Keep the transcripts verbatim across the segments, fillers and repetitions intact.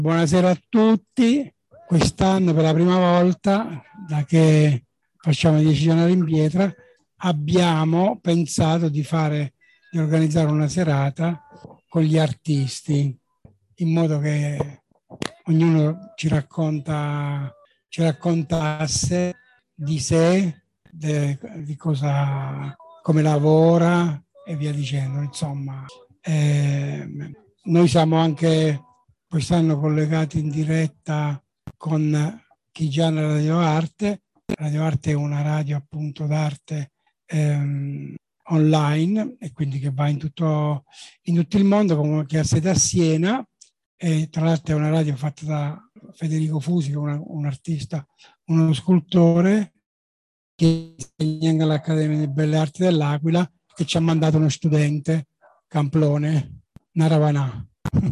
Buonasera a tutti. Quest'anno per la prima volta, da che facciamo dieci giornate in pietra, abbiamo pensato di fare, di organizzare una serata con gli artisti, in modo che ognuno ci racconta, ci raccontasse di sé, de, di cosa, come lavora e via dicendo. Insomma, eh, noi siamo anche quest'anno collegati in diretta con Chigiana Radio Arte. Radio Arte è una radio appunto d'arte ehm, online, e quindi che va in tutto, in tutto il mondo, come che ha sede a Siena, e tra l'altro è una radio fatta da Federico Fusi, che è una, un artista, uno scultore che insegna all'Accademia delle Belle Arti dell'Aquila, che ci ha mandato uno studente, Camplone, Naravanà.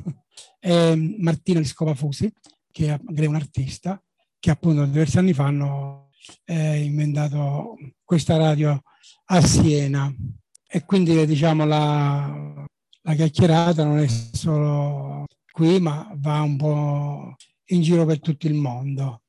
E Martina Liscova Fusi, che è un artista, che appunto diversi anni fa hanno eh, inventato questa radio a Siena. E quindi diciamo la, la chiacchierata non è solo qui, ma va un po' in giro per tutto il mondo.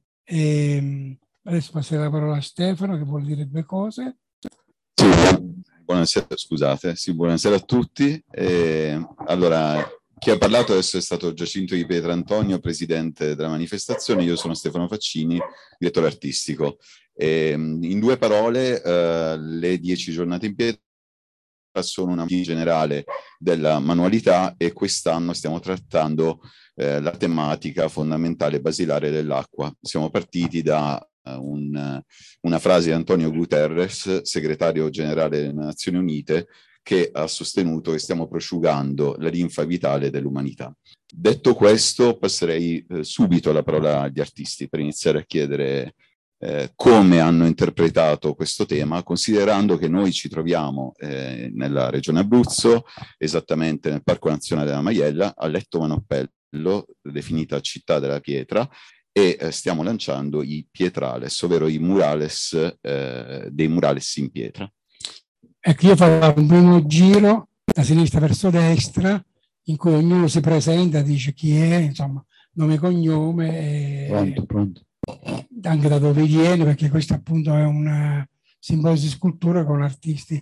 E adesso passerò la parola a Stefano, che vuol dire due cose. Sì, buonasera, scusate, sì, buonasera a tutti. Eh, allora, chi ha parlato adesso è stato Giacinto Di Pietrantonio, presidente della manifestazione. Io sono Stefano Faccini, direttore artistico. Eh, in due parole, eh, le dieci giornate in pietra sono una visione generale della manualità, e quest'anno stiamo trattando eh, la tematica fondamentale basilare dell'acqua. Siamo partiti da Un, una frase di Antonio Guterres, segretario generale delle Nazioni Unite, che ha sostenuto che stiamo prosciugando la linfa vitale dell'umanità. Detto questo, passerei eh, subito la parola agli artisti per iniziare a chiedere eh, come hanno interpretato questo tema, considerando che noi ci troviamo eh, nella regione Abruzzo, esattamente nel Parco Nazionale della Maiella, a Letto Manoppello, definita Città della Pietra, e eh, stiamo lanciando i pietrales, ovvero i murales, eh, dei murales in pietra. Ecco, io farò un primo giro da sinistra verso destra, in cui ognuno si presenta, dice chi è, insomma, nome e cognome, e pronto, pronto. Anche da dove viene, perché questo appunto è un simbosi di scultura con artisti,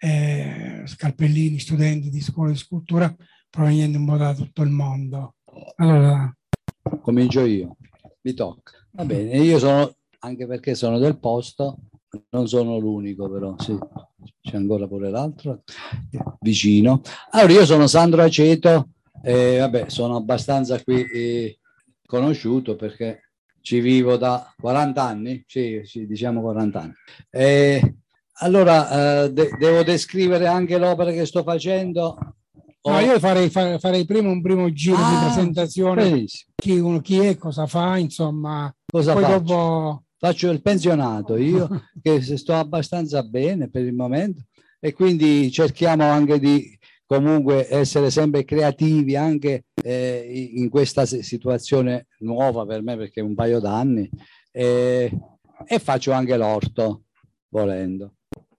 eh, scalpellini, studenti di scuole di scultura provenienti un po' da tutto il mondo. Allora, comincio io. Mi tocca. Va bene, io sono, anche perché sono del posto, non sono l'unico, però sì, c'è ancora pure l'altro vicino. Allora, io sono Sandro Aceto, e vabbè, sono abbastanza qui eh, conosciuto perché ci vivo da quaranta anni, sì, sì, diciamo quaranta anni. E allora eh, de- devo descrivere anche l'opera che sto facendo. No, io farei, farei prima un primo giro ah, di presentazione, chi, uno, chi è, cosa fa, insomma. Cosa poi faccio? Dopo... Faccio il pensionato io, che sto abbastanza bene per il momento, e quindi cerchiamo anche di comunque essere sempre creativi anche eh, in questa situazione nuova per me, perché è un paio d'anni, eh, e faccio anche l'orto, volendo.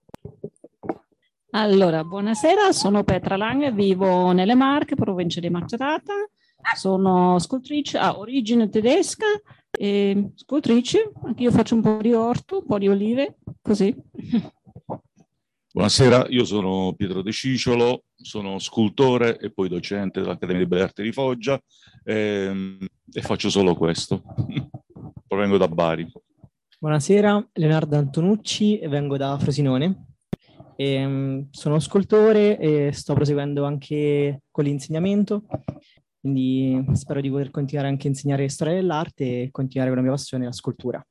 Allora, buonasera, sono Petra Lange, vivo nelle Marche, provincia di Macerata, sono scultrice, ha ah, origine tedesca, e scultrice, anche io faccio un po' di orto, un po' di olive, così. Buonasera, io sono Pietro De Cicciolo, sono scultore e poi docente dell'Accademia di Belle Arti di Foggia, e, e faccio solo questo. Provengo da Bari. Buonasera, Leonardo Antonucci e vengo da Frosinone. E, um, sono scultore e sto proseguendo anche con l'insegnamento, quindi spero di poter continuare anche a insegnare storia dell'arte e continuare con la mia passione, la scultura.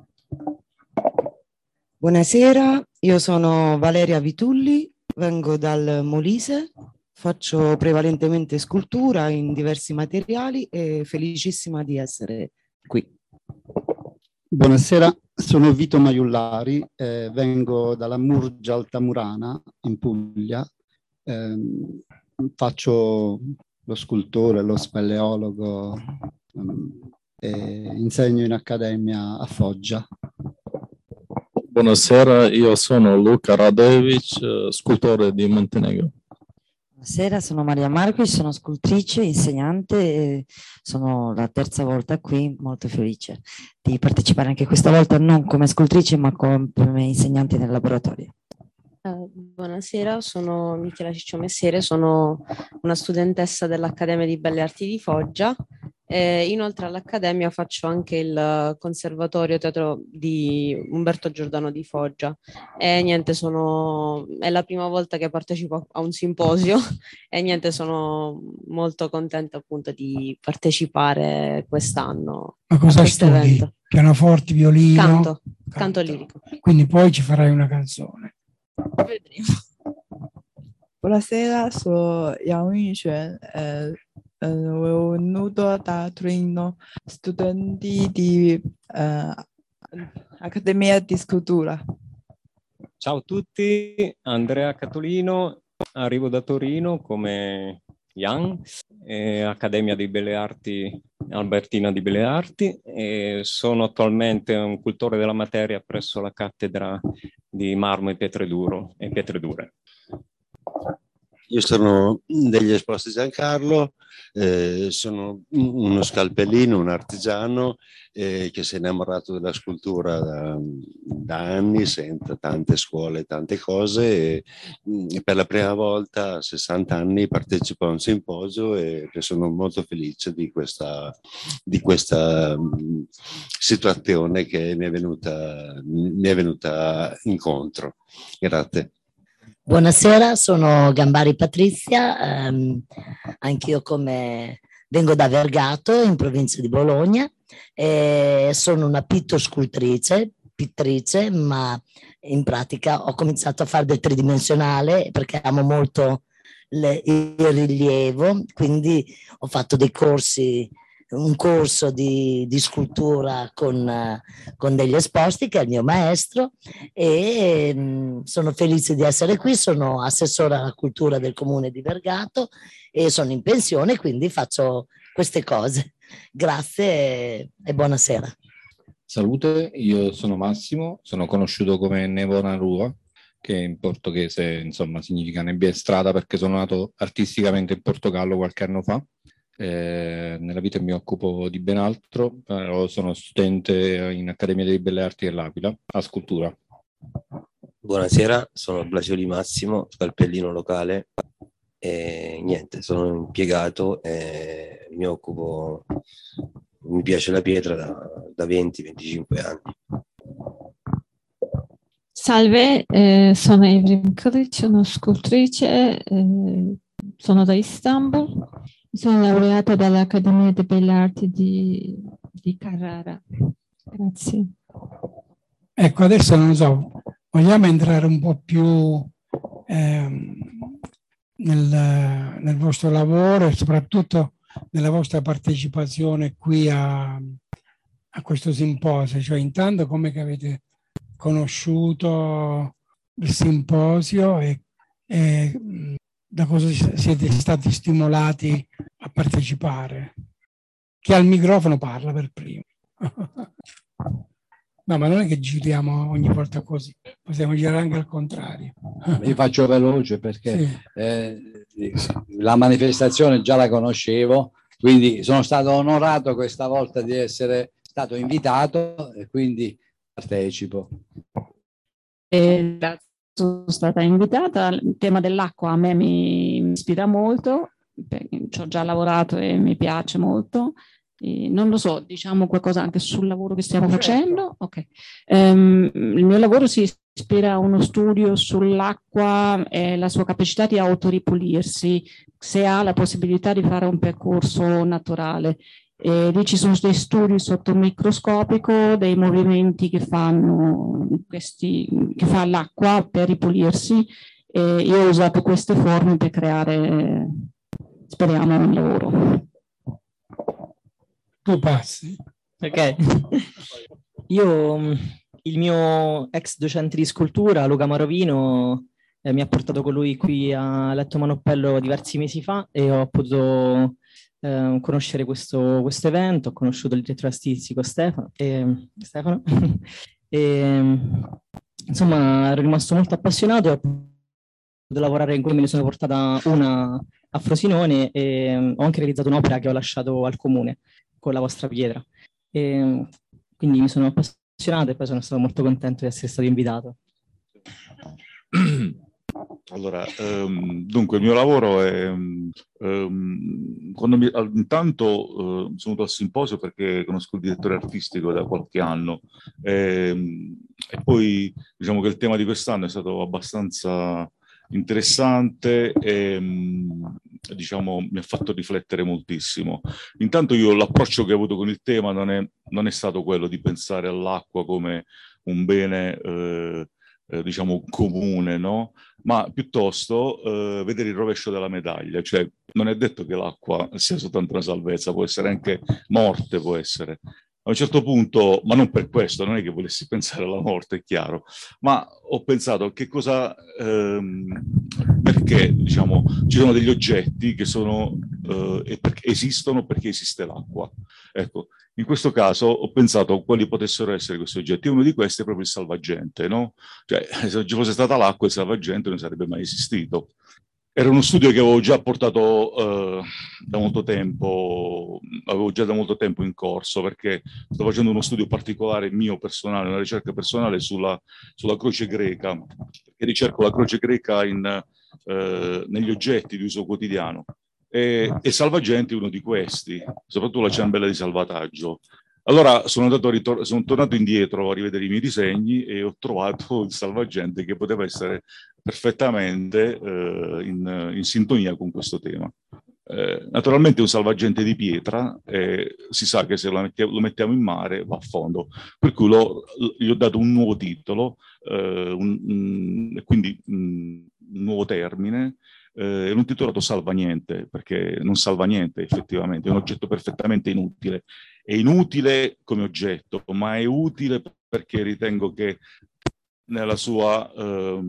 Buonasera, io sono Valeria Vitulli, vengo dal Molise, faccio prevalentemente scultura in diversi materiali e felicissima di essere qui. Buonasera, sono Vito Maiullari, eh, vengo dalla Murgia Altamurana in Puglia, eh, faccio lo scultore, lo speleologo um, e insegno in accademia a Foggia. Buonasera, io sono Luca Radovic, scultore di Montenegro. Buonasera, sono Maria Marchi, sono scultrice, insegnante e sono la terza volta qui, molto felice di partecipare anche questa volta non come scultrice ma come insegnante nel laboratorio. Uh, buonasera, sono Michela Ciccio Messere, sono una studentessa dell'Accademia di Belle Arti di Foggia e inoltre all'Accademia faccio anche il Conservatorio Teatro di Umberto Giordano di Foggia e niente, sono, è la prima volta che partecipo a un simposio e niente, sono molto contenta appunto di partecipare quest'anno. Ma cosa a questo studi? evento. Pianoforte, violino? Canto, Canto, canto lirico. Quindi poi ci farai una canzone. Vedremo. Buonasera, sono Yang Yunxuan, eh, eh, venuto da Torino, studenti di eh, Accademia di Scultura. Ciao a tutti, Andrea Catolino, arrivo da Torino come Yang, eh, Accademia di Belle Arti, Albertina di Belle Arti, e sono attualmente un cultore della materia presso la cattedra di marmo e pietre duro e pietre dure. Io sono degli Esposti Giancarlo, eh, sono uno scalpellino, un artigiano eh, che si è innamorato della scultura da, da anni, sente tante scuole, tante cose e, e per la prima volta a sessanta anni partecipo a un simposio e sono molto felice di questa, di questa um, situazione che mi è venuta, mi è venuta incontro. Grazie. Buonasera, sono Gambari Patrizia, ehm, anch'io come vengo da Vergato in provincia di Bologna e sono una pittoscultrice, pittrice, ma in pratica ho cominciato a fare del tridimensionale perché amo molto le, il rilievo, quindi ho fatto dei corsi, un corso di, di scultura con, con degli Esposti che è il mio maestro e mh, sono felice di essere qui, sono assessore alla cultura del comune di Vergato e sono in pensione, quindi faccio queste cose. Grazie e, e buonasera. Salute, io sono Massimo, sono conosciuto come Nevona Rua, che in portoghese insomma significa nebbia e strada perché sono nato artisticamente in Portogallo qualche anno fa. Eh, nella vita mi occupo di ben altro, però sono studente in Accademia delle Belle Arti dell'Aquila a scultura. Buonasera, sono Blasioli Massimo, scalpellino locale e niente, sono impiegato e mi occupo, mi piace la pietra da, da venti venticinque anni. Salve, eh, sono Evrim Kilic, sono scultrice, eh, sono da Istanbul. Sono laureata dall'Accademia delle Belle Arti di, di Carrara. Grazie. Ecco, adesso non so, vogliamo entrare un po' più ehm, nel, nel vostro lavoro e soprattutto nella vostra partecipazione qui a, a questo simposio, cioè intanto come che avete conosciuto il simposio e, e da cosa siete stati stimolati a partecipare? Chi ha il microfono parla per primo. No, ma non è che giriamo ogni volta così, possiamo girare anche al contrario. Io faccio veloce perché Sì. eh, la manifestazione già la conoscevo, quindi sono stato onorato questa volta di essere stato invitato e quindi partecipo. E sono stata invitata, il tema dell'acqua a me mi ispira molto, ci ho già lavorato e mi piace molto. E non lo so, diciamo qualcosa anche sul lavoro che stiamo facendo. Okay. Um, il mio lavoro si ispira a uno studio sull'acqua e la sua capacità di autoripulirsi, se ha la possibilità di fare un percorso naturale. E lì ci sono dei studi sotto microscopico, dei movimenti che fanno questi, che fa l'acqua per ripulirsi. E io ho usato queste forme per creare, speriamo, un lavoro. Tu passi. Ok. Io, il mio ex docente di scultura, Luca Marovino, eh, mi ha portato con lui qui a Letto Manoppello diversi mesi fa e ho potuto eh, conoscere questo, questo evento, ho conosciuto il direttore artistico Stefano, e, Stefano e, insomma ero rimasto molto appassionato e ho lavorare in cui me ne sono portata una a Frosinone e um, ho anche realizzato un'opera che ho lasciato al comune con la vostra pietra. E, quindi mi sono appassionato e poi sono stato molto contento di essere stato invitato. Allora, um, dunque il mio lavoro è um, quando mi, intanto uh, sono venuto al simposio perché conosco il direttore artistico da qualche anno e, e poi diciamo che il tema di quest'anno è stato abbastanza interessante e diciamo mi ha fatto riflettere moltissimo. Intanto io l'approccio che ho avuto con il tema non è, non è stato quello di pensare all'acqua come un bene eh, eh, diciamo comune, no? Ma piuttosto eh, vedere il rovescio della medaglia, cioè non è detto che l'acqua sia soltanto una salvezza, può essere anche morte, può essere. A un certo punto, ma non per questo, non è che volessi pensare alla morte, è chiaro, ma ho pensato che cosa, ehm, perché diciamo ci sono degli oggetti che sono, eh, e perché esistono perché esiste l'acqua. Ecco, in questo caso ho pensato quali potessero essere questi oggetti. Uno di questi è proprio il salvagente, no? Cioè, se non ci fosse stata l'acqua, il salvagente non sarebbe mai esistito. Era uno studio che avevo già portato eh, da molto tempo, avevo già da molto tempo in corso, perché sto facendo uno studio particolare mio personale, una ricerca personale sulla, sulla croce greca, e ricerco la croce greca in, eh, negli oggetti di uso quotidiano. E, e salvagente è uno di questi, soprattutto la ciambella di salvataggio. Allora sono, andato a ritor- sono tornato indietro a rivedere i miei disegni e ho trovato il salvagente che poteva essere perfettamente eh, in, in sintonia con questo tema. Eh, naturalmente è un salvagente di pietra, eh, si sa che se lo mettiamo, lo mettiamo in mare va a fondo, per cui lo, gli ho dato un nuovo titolo, eh, un, un, quindi un, un nuovo termine, eh, l'ho intitolato salvaniente, perché non salva niente effettivamente, è un oggetto perfettamente inutile. È inutile come oggetto, ma è utile perché ritengo che nella sua, eh,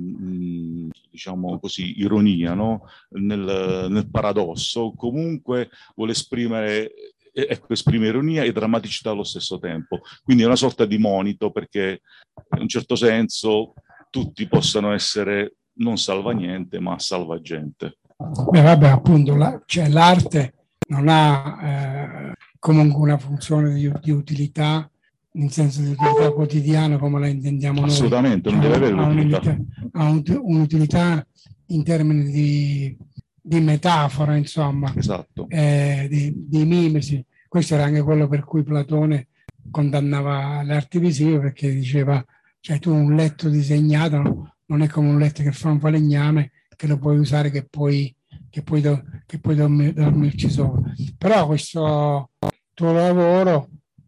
diciamo così, ironia, no? nel, nel paradosso, comunque vuole esprimere, ecco, esprime ironia e drammaticità allo stesso tempo. Quindi è una sorta di monito perché, in un certo senso, tutti possano essere non salvaniente, ma salvagente. Beh, vabbè, appunto, la, cioè, l'arte non ha eh, comunque una funzione di, di utilità, in senso di utilità quotidiana come la intendiamo noi. Assolutamente, non deve avere un'utilità. Ha un'utilità in termini di, di metafora, insomma, esatto. eh, di, di mimesi. Questo era anche quello per cui Platone condannava le arti visive, perché diceva, cioè tu un letto disegnato no? non è come un letto che fa un falegname, che lo puoi usare, che puoi, che puoi, do, che puoi dormir, dormirci sopra. Però questo tuo lavoro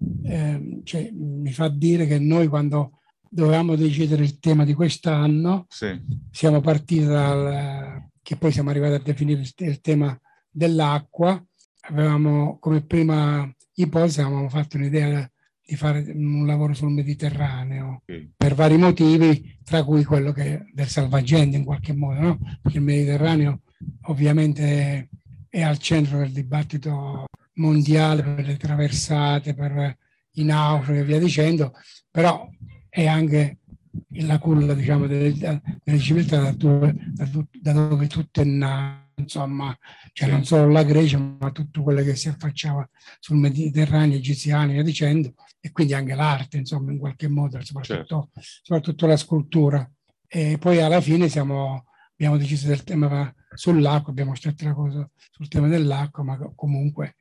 eh, cioè, mi fa dire che noi quando dovevamo decidere il tema di quest'anno sì. siamo partiti dal, che poi siamo arrivati a definire il, il tema dell'acqua. Avevamo come prima ipotesi, avevamo fatto un'idea di fare un lavoro sul Mediterraneo, okay. per vari motivi, tra cui quello che del salvagente in qualche modo, no? Perché il Mediterraneo ovviamente è al centro del dibattito mondiale per le traversate, per i naufraghi e via dicendo, però è anche la culla, diciamo, delle, delle civiltà da dove, da, da dove tutto è nato. Insomma, cioè non solo la Grecia, ma tutto quello che si affacciava sul Mediterraneo, egiziani e via dicendo, e quindi anche l'arte, insomma, in qualche modo, soprattutto, certo. soprattutto la scultura. E poi alla fine siamo, abbiamo deciso del tema sull'acqua, abbiamo stretto la cosa sul tema dell'acqua, ma comunque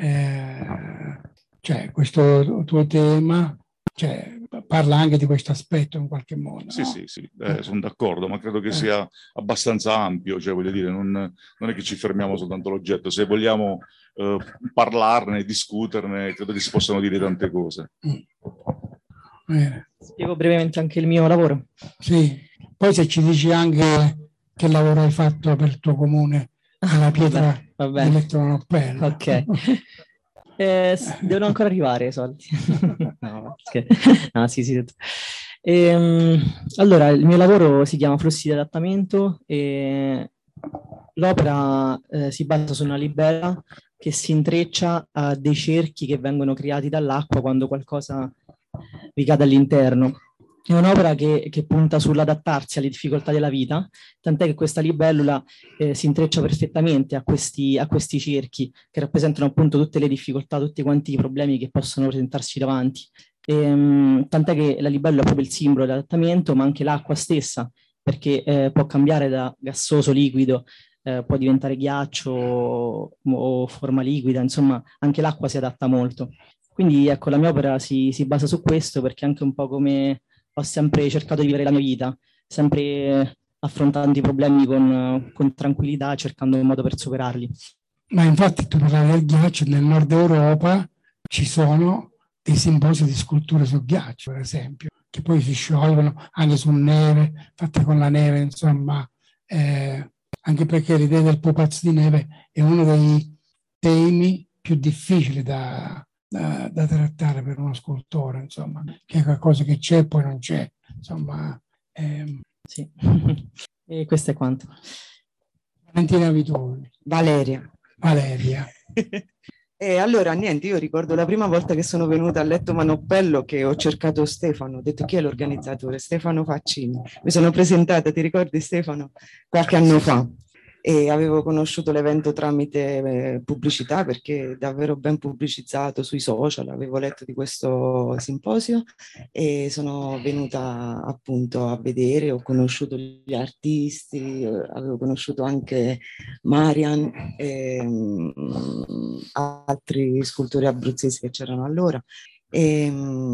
eh, cioè, questo tuo tema cioè, parla anche di questo aspetto in qualche modo. Sì, no? sì, sì, eh, sono d'accordo, ma credo che sia abbastanza ampio, cioè voglio dire, non, non è che ci fermiamo soltanto all'oggetto, se vogliamo eh, parlarne, discuterne, credo che si possano dire tante cose. Eh. Spiego brevemente anche il mio lavoro. Sì, poi se ci dici anche che lavoro hai fatto per il tuo comune, alla pietra dell'elettronoppello. Ok. Eh, devono ancora arrivare i soldi. no, no, sì, sì. Ehm, allora, il mio lavoro si chiama Flussi di adattamento e l'opera eh, si basa su una libera che si intreccia a dei cerchi che vengono creati dall'acqua quando qualcosa vi cade all'interno. È un'opera che, che punta sull'adattarsi alle difficoltà della vita, tant'è che questa libellula eh, si intreccia perfettamente a questi, a questi cerchi che rappresentano appunto tutte le difficoltà, tutti quanti i problemi che possono presentarsi davanti. E, um, tant'è che la libellula è proprio il simbolo dell'adattamento, ma anche l'acqua stessa, perché eh, può cambiare da gassoso liquido, eh, può diventare ghiaccio o, o forma liquida, insomma anche l'acqua si adatta molto. Quindi ecco, la mia opera si, si basa su questo, perché anche un po' come ho sempre cercato di vivere la mia vita, sempre affrontando i problemi con, con tranquillità, cercando un modo per superarli. Ma infatti tu parlavi del ghiaccio, nel nord Europa ci sono dei simposi di sculture sul ghiaccio, per esempio, che poi si sciolgono anche su neve, fatte con la neve, insomma, eh, anche perché l'idea del pupazzo di neve è uno dei temi più difficili da, da, da trattare per uno scultore, insomma, che è qualcosa che c'è e poi non c'è, insomma. Ehm. Sì, e questo è quanto. Valentina Vitulli. Valeria. Valeria. E allora niente, io ricordo la prima volta che sono venuta a Letto Manoppello che ho cercato Stefano, ho detto chi è l'organizzatore? Stefano Faccini. Mi sono presentata, ti ricordi Stefano? Qualche anno fa. E avevo conosciuto l'evento tramite eh, pubblicità, perché è davvero ben pubblicizzato sui social, avevo letto di questo simposio e sono venuta appunto a vedere, ho conosciuto gli artisti, eh, avevo conosciuto anche Marian e mh, altri scultori abruzzesi che c'erano allora. E,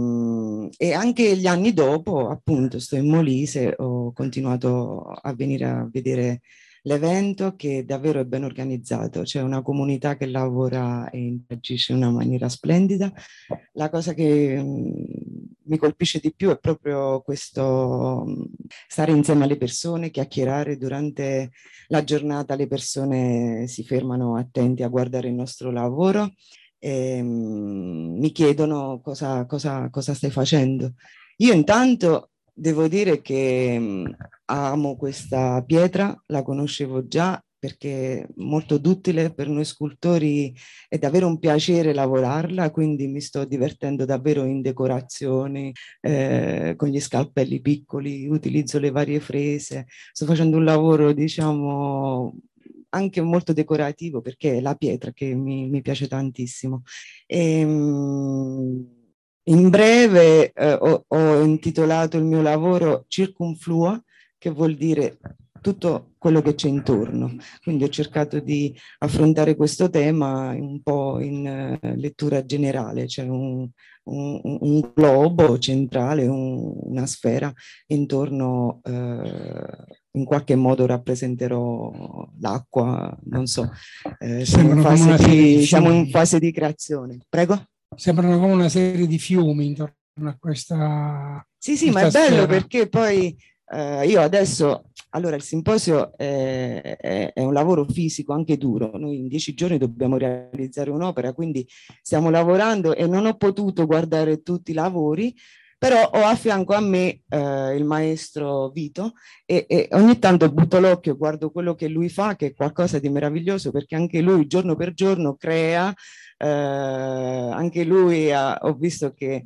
e anche gli anni dopo, appunto, sto in Molise, ho continuato a venire a vedere l'evento, che davvero è ben organizzato, c'è una comunità che lavora e interagisce in una maniera splendida. La cosa che mh, mi colpisce di più è proprio questo mh, stare insieme alle persone, chiacchierare. Durante la giornata le persone si fermano attenti a guardare il nostro lavoro e mh, mi chiedono cosa, cosa, cosa stai facendo. Io intanto devo dire che mh, amo questa pietra, la conoscevo già perché è molto duttile per noi scultori, è davvero un piacere lavorarla, quindi mi sto divertendo davvero in decorazioni, eh, con gli scalpelli piccoli, utilizzo le varie frese, sto facendo un lavoro diciamo anche molto decorativo perché è la pietra che mi, mi piace tantissimo. E, mh, in breve eh, ho, ho intitolato il mio lavoro Circumflua, che vuol dire tutto quello che c'è intorno. Quindi ho cercato di affrontare questo tema un po' in uh, lettura generale, c'è un, un, un globo centrale, un, una sfera, e intorno uh, in qualche modo rappresenterò l'acqua, non so, eh, siamo, in fase di, di siamo in fase di creazione. Prego? Sembrano come una serie di fiumi intorno a questa. Sì, sì, ma è bello sfera. Perché poi eh, io adesso, allora il simposio è, è, è un lavoro fisico anche duro, noi in dieci giorni dobbiamo realizzare un'opera, quindi stiamo lavorando e non ho potuto guardare tutti i lavori, però ho a fianco a me eh, il maestro Vito e, e ogni tanto butto l'occhio, guardo quello che lui fa, che è qualcosa di meraviglioso, perché anche lui giorno per giorno crea. Eh, anche lui ha, ho visto che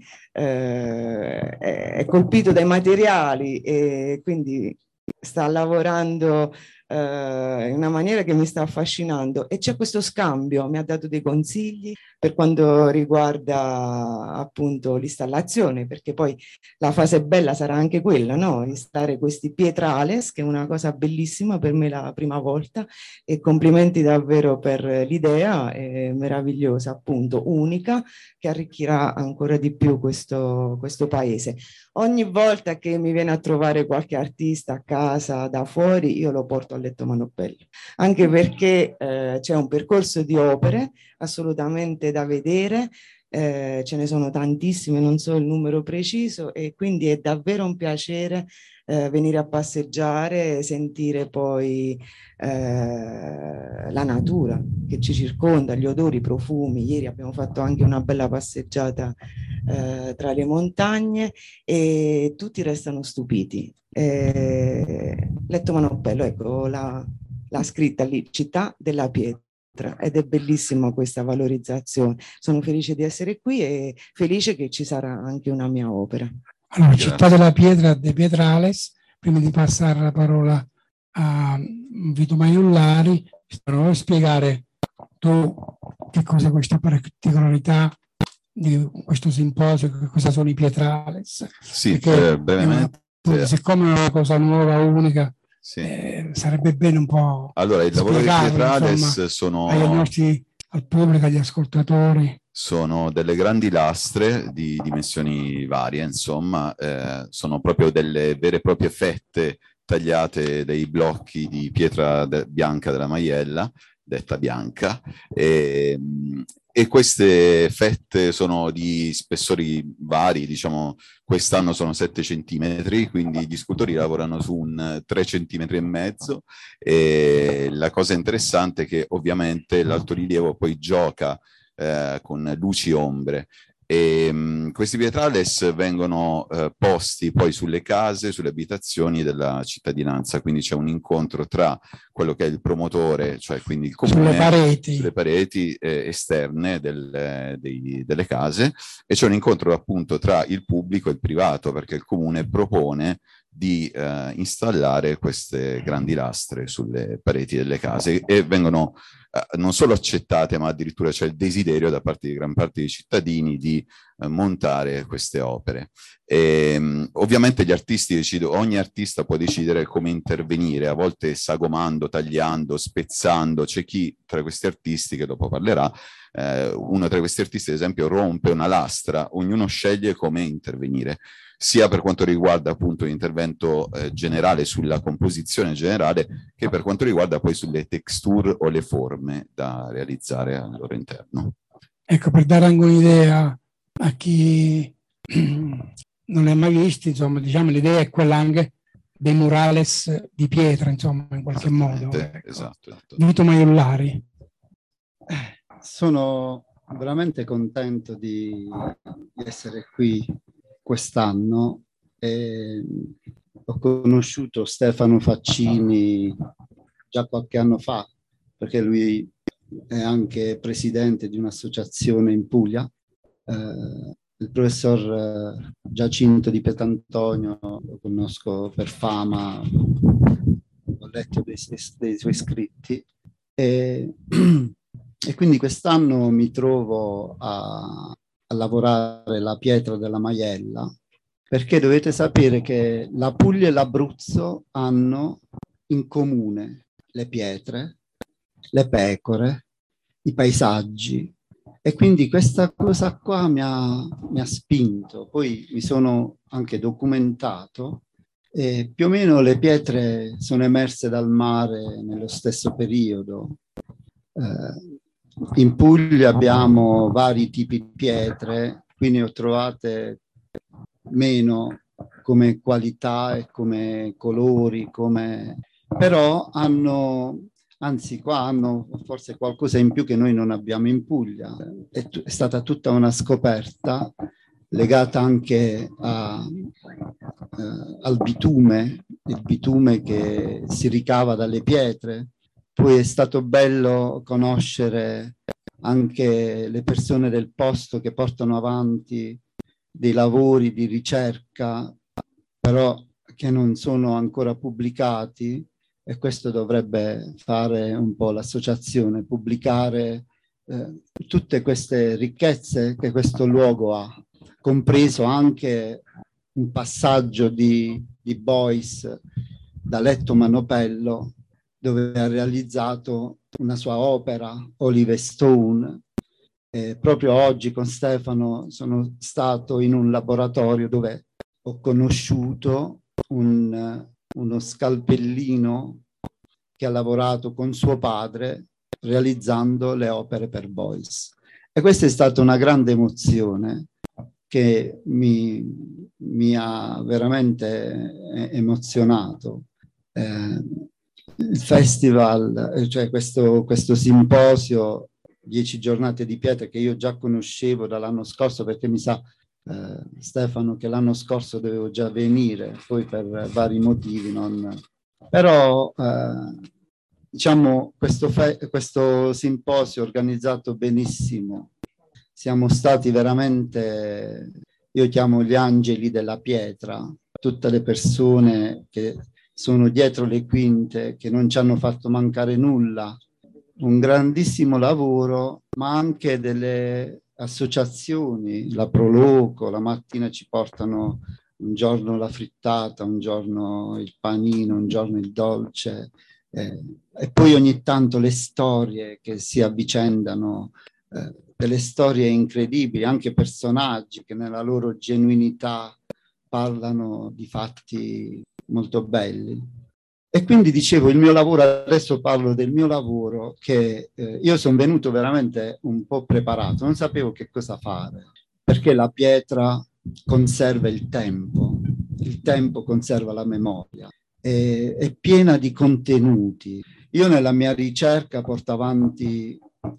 eh, è colpito dai materiali e quindi sta lavorando eh, in una maniera che mi sta affascinando, e c'è questo scambio, mi ha dato dei consigli per quanto riguarda appunto l'installazione, perché poi la fase bella sarà anche quella, no? Installare questi pietrales, che è una cosa bellissima per me la prima volta, e complimenti davvero per l'idea, è meravigliosa, appunto unica, che arricchirà ancora di più questo, questo paese. Ogni volta che mi viene a trovare qualche artista a casa da fuori, io lo porto a Letto Manoppello, anche perché eh, c'è un percorso di opere assolutamente da vedere, eh, ce ne sono tantissime, non so il numero preciso, e quindi è davvero un piacere eh, venire a passeggiare, sentire poi eh, la natura che ci circonda, gli odori, i profumi. Ieri abbiamo fatto anche una bella passeggiata eh, tra le montagne e tutti restano stupiti. Eh, Letto Manoppello, ecco la, la scritta lì, città della pietra. Ed è bellissima questa valorizzazione. Sono felice di essere qui e felice che ci sarà anche una mia opera. Allora, Grazie. Città della Pietra de Pietrales, prima di passare la parola a Vito Maiullari, per spiegare tu che cosa è questa particolarità di questo simposio, che cosa sono i Pietrales. Sì, eh, brevemente. Una, siccome è una cosa nuova, unica, sì. eh, sarebbe bene un po'. Allora, il lavoro dei Pietrales insomma, sono. Ai nostri, al pubblico, agli ascoltatori. Sono delle grandi lastre di dimensioni varie, insomma, eh, sono proprio delle vere e proprie fette tagliate dai blocchi di pietra de- bianca della Maiella, detta bianca, e, e queste fette sono di spessori vari, diciamo quest'anno sono sette centimetri, quindi gli scultori lavorano su un tre centimetri e mezzo, e la cosa interessante è che ovviamente l'altorilievo poi gioca eh, con luci e ombre. E, mh, questi pietrales vengono eh, posti poi sulle case, sulle abitazioni della cittadinanza, quindi c'è un incontro tra quello che è il promotore, cioè quindi il comune, sulle pareti, sulle pareti eh, esterne del, dei, delle case, e c'è un incontro appunto tra il pubblico e il privato, perché il comune propone di eh, installare queste grandi lastre sulle pareti delle case e vengono eh, non solo accettate, ma addirittura c'è il desiderio da parte di gran parte dei cittadini di eh, montare queste opere. E, mh, ovviamente gli artisti decidono, ogni artista può decidere come intervenire, a volte sagomando, tagliando, spezzando. C'è chi tra questi artisti, che dopo parlerà, eh, uno tra questi artisti ad esempio rompe una lastra, ognuno sceglie come intervenire, sia per quanto riguarda appunto l'intervento eh, generale sulla composizione generale, che per quanto riguarda poi sulle texture o le forme da realizzare al loro interno. Ecco, per dare anche un'idea a chi non li ha mai visti, insomma, diciamo l'idea è quella anche dei murales di pietra, insomma, in qualche modo. Ecco. Esatto, esatto. Vito Maiullari. Sono veramente contento di, di essere qui quest'anno. E ho conosciuto Stefano Faccini già qualche anno fa, perché lui è anche presidente di un'associazione in Puglia. Eh, il professor eh, Giacinto di Petrantonio lo conosco per fama, ho letto dei, dei suoi scritti, e, e quindi quest'anno mi trovo a, a lavorare la pietra della Maiella, perché dovete sapere che la Puglia e l'Abruzzo hanno in comune le pietre, le pecore, i paesaggi, e quindi questa cosa qua mi ha, mi ha spinto. Poi mi sono anche documentato e più o meno le pietre sono emerse dal mare nello stesso periodo. Eh, in Puglia abbiamo vari tipi di pietre, qui ne ho trovate meno come qualità e come colori, come... però hanno... Anzi, qua hanno forse qualcosa in più che noi non abbiamo in Puglia. È, è stata tutta una scoperta legata anche a, eh, al bitume, il bitume che si ricava dalle pietre. Poi è stato bello conoscere anche le persone del posto che portano avanti dei lavori di ricerca, però che non sono ancora pubblicati. E questo dovrebbe fare un po' l'associazione, pubblicare eh, tutte queste ricchezze che questo luogo ha, compreso anche un passaggio di, di Beuys da Letto Manopello, dove ha realizzato una sua opera, Olive Stone. E proprio oggi con Stefano sono stato in un laboratorio dove ho conosciuto un... uno scalpellino che ha lavorato con suo padre realizzando le opere per Beuys. E questa è stata una grande emozione che mi, mi ha veramente emozionato. Eh, il festival, cioè questo, questo simposio, dieci giornate di pietre, che io già conoscevo dall'anno scorso, perché mi sa Eh, Stefano che l'anno scorso dovevo già venire, poi per vari motivi non... Però eh, diciamo questo, fe- questo simposio organizzato benissimo, siamo stati veramente io chiamo gli angeli della pietra, tutte le persone che sono dietro le quinte, che non ci hanno fatto mancare nulla, un grandissimo lavoro, ma anche delle associazioni, la Proloco, la mattina ci portano un giorno la frittata, un giorno il panino, un giorno il dolce, eh, e poi ogni tanto le storie che si avvicendano, eh, delle storie incredibili, anche personaggi che nella loro genuinità parlano di fatti molto belli. E quindi dicevo, il mio lavoro, adesso parlo del mio lavoro, che eh, io sono venuto veramente un po' preparato, non sapevo che cosa fare, perché la pietra conserva il tempo, il tempo conserva la memoria, è, è piena di contenuti. Io nella mia ricerca porto avanti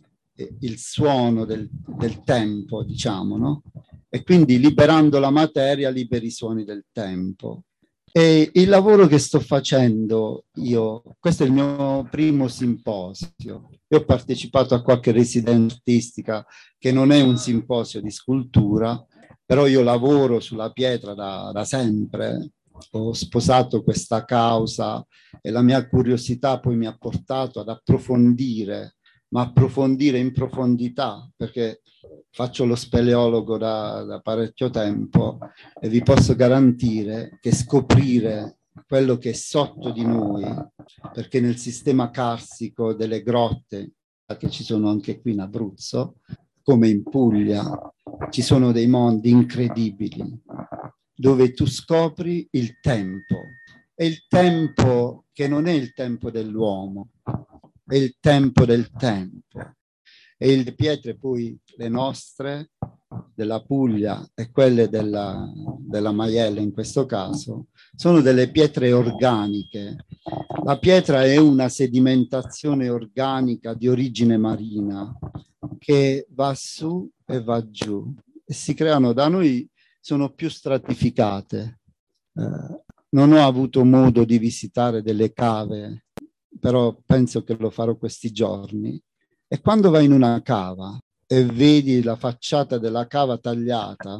il suono del, del tempo, diciamo, no? E quindi liberando la materia liberi i suoni del tempo. E il lavoro che sto facendo io, questo è il mio primo simposio, io ho partecipato a qualche residenza artistica che non è un simposio di scultura, però io lavoro sulla pietra da, da sempre, ho sposato questa causa e la mia curiosità poi mi ha portato ad approfondire, ma approfondire in profondità, perché faccio lo speleologo da, da parecchio tempo e vi posso garantire che scoprire quello che è sotto di noi, perché nel sistema carsico delle grotte, che ci sono anche qui in Abruzzo, come in Puglia, ci sono dei mondi incredibili, dove tu scopri il tempo. È il tempo che non è il tempo dell'uomo, è il tempo del tempo. E le pietre poi, le nostre, della Puglia e quelle della, della Maiella in questo caso, sono delle pietre organiche. La pietra è una sedimentazione organica di origine marina che va su e va giù. E si creano, da noi sono più stratificate. Eh, non ho avuto modo di visitare delle cave, però penso che lo farò questi giorni. E quando vai in una cava e vedi la facciata della cava tagliata,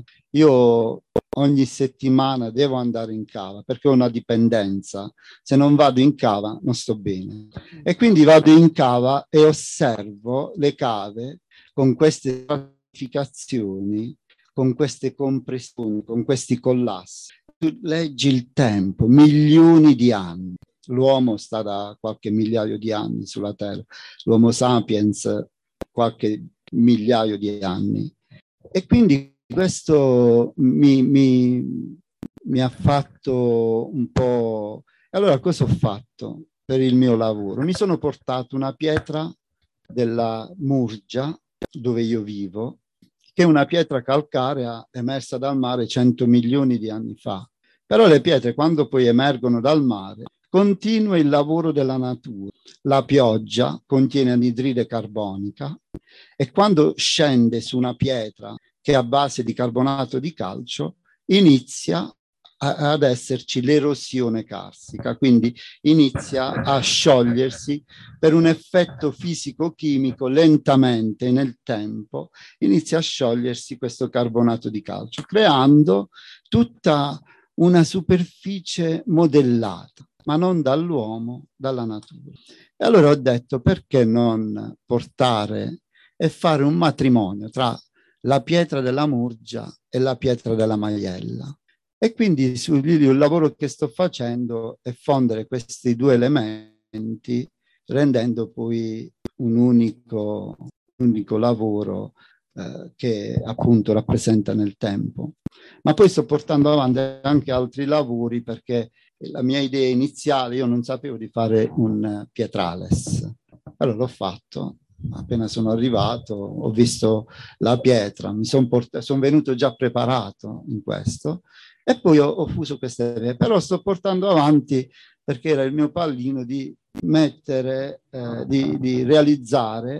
io ogni settimana devo andare in cava perché ho una dipendenza. Se non vado in cava non sto bene. E quindi vado in cava e osservo le cave con queste stratificazioni, con queste compressioni, con questi collassi. Tu leggi il tempo, milioni di anni. L'uomo sta da qualche migliaio di anni sulla Terra, l'Homo sapiens qualche migliaio di anni. E quindi questo mi, mi, mi ha fatto un po'... Allora cosa ho fatto per il mio lavoro? Mi sono portato una pietra della Murgia, dove io vivo, che è una pietra calcarea emersa dal mare cento milioni di anni fa. Però le pietre, quando poi emergono dal mare, continua il lavoro della natura. La pioggia contiene anidride carbonica e quando scende su una pietra che è a base di carbonato di calcio, inizia a, ad esserci l'erosione carsica, quindi inizia a sciogliersi per un effetto fisico-chimico lentamente nel tempo, inizia a sciogliersi questo carbonato di calcio, creando tutta una superficie modellata, ma non dall'uomo, dalla natura. E allora ho detto, perché non portare e fare un matrimonio tra la pietra della Murgia e la pietra della Maiella? E quindi su, il lavoro che sto facendo è fondere questi due elementi, rendendo poi un unico, unico lavoro eh, che appunto rappresenta nel tempo. Ma poi sto portando avanti anche altri lavori, perché la mia idea iniziale, io non sapevo di fare un pietrales. Allora l'ho fatto, appena sono arrivato, ho visto la pietra, mi sono son venuto già preparato in questo, e poi ho, ho fuso queste idee. Però sto portando avanti, perché era il mio pallino, di mettere, eh, di, di realizzare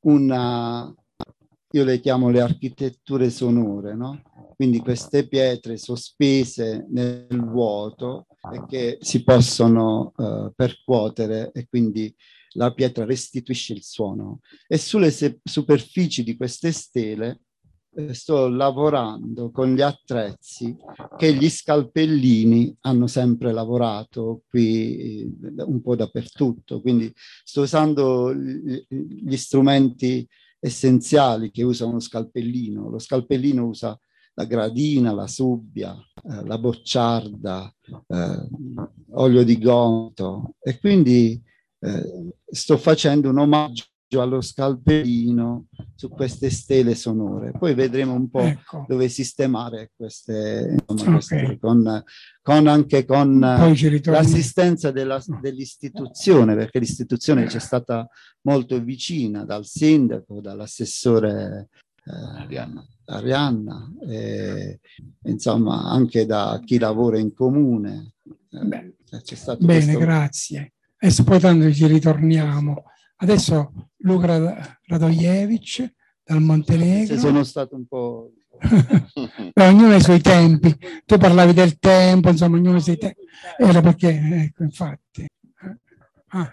una, io le chiamo le architetture sonore, no? Quindi queste pietre sospese nel vuoto e che si possono uh, percuotere, e quindi la pietra restituisce il suono. E sulle superfici di queste stele eh, sto lavorando con gli attrezzi che gli scalpellini hanno sempre lavorato qui eh, un po' dappertutto, quindi sto usando gli, gli strumenti essenziali che usa uno scalpellino. Lo scalpellino usa la gradina, la subbia, eh, la bocciarda, eh, olio di gomito, e quindi eh, sto facendo un omaggio allo scalpellino su queste stele sonore. Poi vedremo un po' ecco. dove sistemare queste, insomma, okay. queste con, con anche con l'assistenza della, dell'istituzione, perché l'istituzione ci è stata molto vicina, dal sindaco, dall'assessore eh, Arianna, Arianna e, insomma anche da chi lavora in comune. Eh, c'è stato Bene, questo... grazie. Adesso poi tanto ci ritorniamo. Adesso Luca Radojevic dal Montenegro. Se sono stato un po'... Beh, ognuno ha i suoi tempi. Tu parlavi del tempo, insomma, ognuno ha i suoi tempi. Era perché, ecco, infatti. Ah.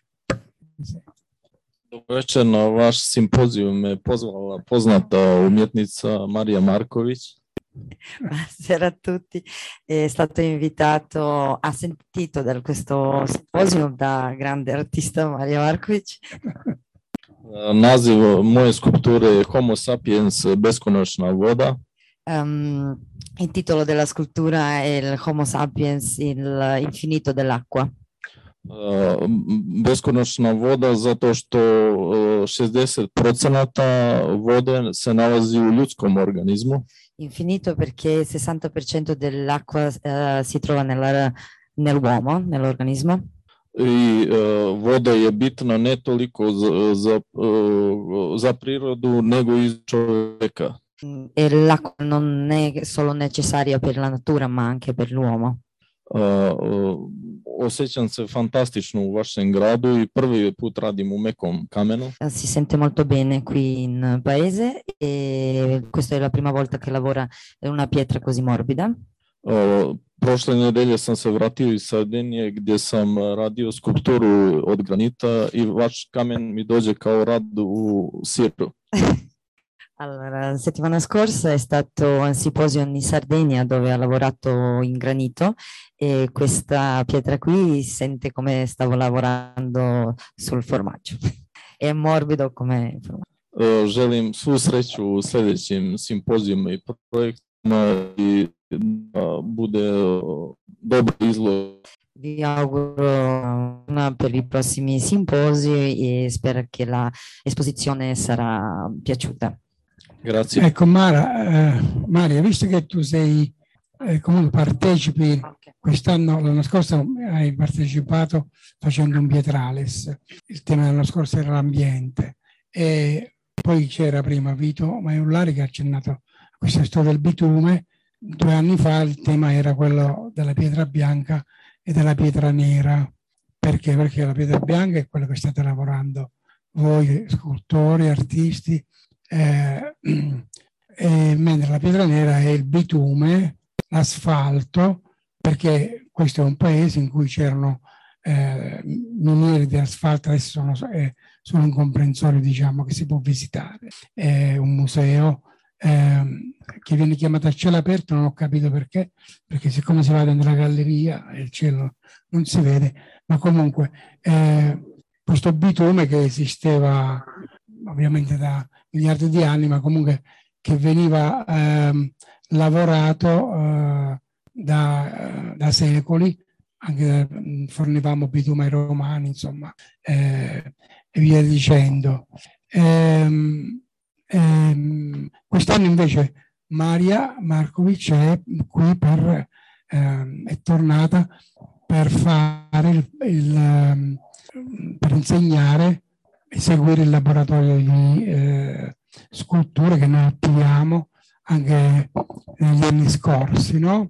Dobro večer, na vaš simpoziju me pozvala poznata umjetnica Marija Marković. Buonasera a tutti, è stato invitato, ha sentito da questo simposio da grande artista Marija Marković. Naziv moje skulpture je Homo sapiens beskonačna voda. Um, il titolo della scultura è il Homo sapiens, il infinito dell'acqua. Uh, beskonačna voda zato što uh, šezdeset procenata vode se nalazi u ljudskom organizmu. Infinito perché il sessanta per cento dell'acqua uh, si trova nella, nell'uomo, nell'organismo. I uh, voda je bitna ne toliko za, za, uh, za prirodu nego i za čovjeka. E l'acqua non è solo necessaria per la natura ma anche per l'uomo. Uh, uh, osjećam se fantastično u vašem gradu i prvi put radim u mekom kamenu. Si sente molto bene qui in paese e questa è la prima volta che lavora in una pietra così morbida. Uh, prošle nedelje sam se vratio iz Sardinije gdje sam radio skulpturu od granita i vaš kamen mi dođe kao rad u siru. Allora, la settimana scorsa è stato un simposio in Sardegna dove ha lavorato in granito e questa pietra qui si sente come stavo lavorando sul formaggio. È morbido come formaggio. Uh, želim svu sreću u sljedećim simpozijima i projektima i da bude uh, dobro izgled. Vi auguro una per i prossimi simposi e spero che la esposizione sarà piaciuta. Grazie. Ecco Mara, eh, Maria, visto che tu sei eh, comunque partecipi, quest'anno, l'anno scorso hai partecipato facendo un Pietrales, il tema dell'anno scorso era l'ambiente e poi c'era prima Vito Maiullari che ha accennato a questa storia del bitume. Due anni fa il tema era quello della pietra bianca e della pietra nera. Perché? Perché la pietra bianca è quello che state lavorando voi, scultori, artisti, Eh, eh, mentre la pietra nera è il bitume, l'asfalto, perché questo è un paese in cui c'erano eh, miniere di asfalto, adesso sono, eh, sono un comprensorio, diciamo, che si può visitare, è un museo eh, che viene chiamato a cielo aperto, non ho capito perché, perché siccome si va nella galleria e il cielo non si vede, ma comunque eh, questo bitume che esisteva ovviamente da miliardi di anni, ma comunque che veniva ehm, lavorato eh, da, da secoli, anche fornivamo bitume ai romani, insomma, eh, e via dicendo. Ehm, ehm, quest'anno invece Marija Marković è qui per, ehm, è tornata per fare il, il per insegnare e seguire il laboratorio di eh, sculture che noi attiviamo anche negli anni scorsi, no?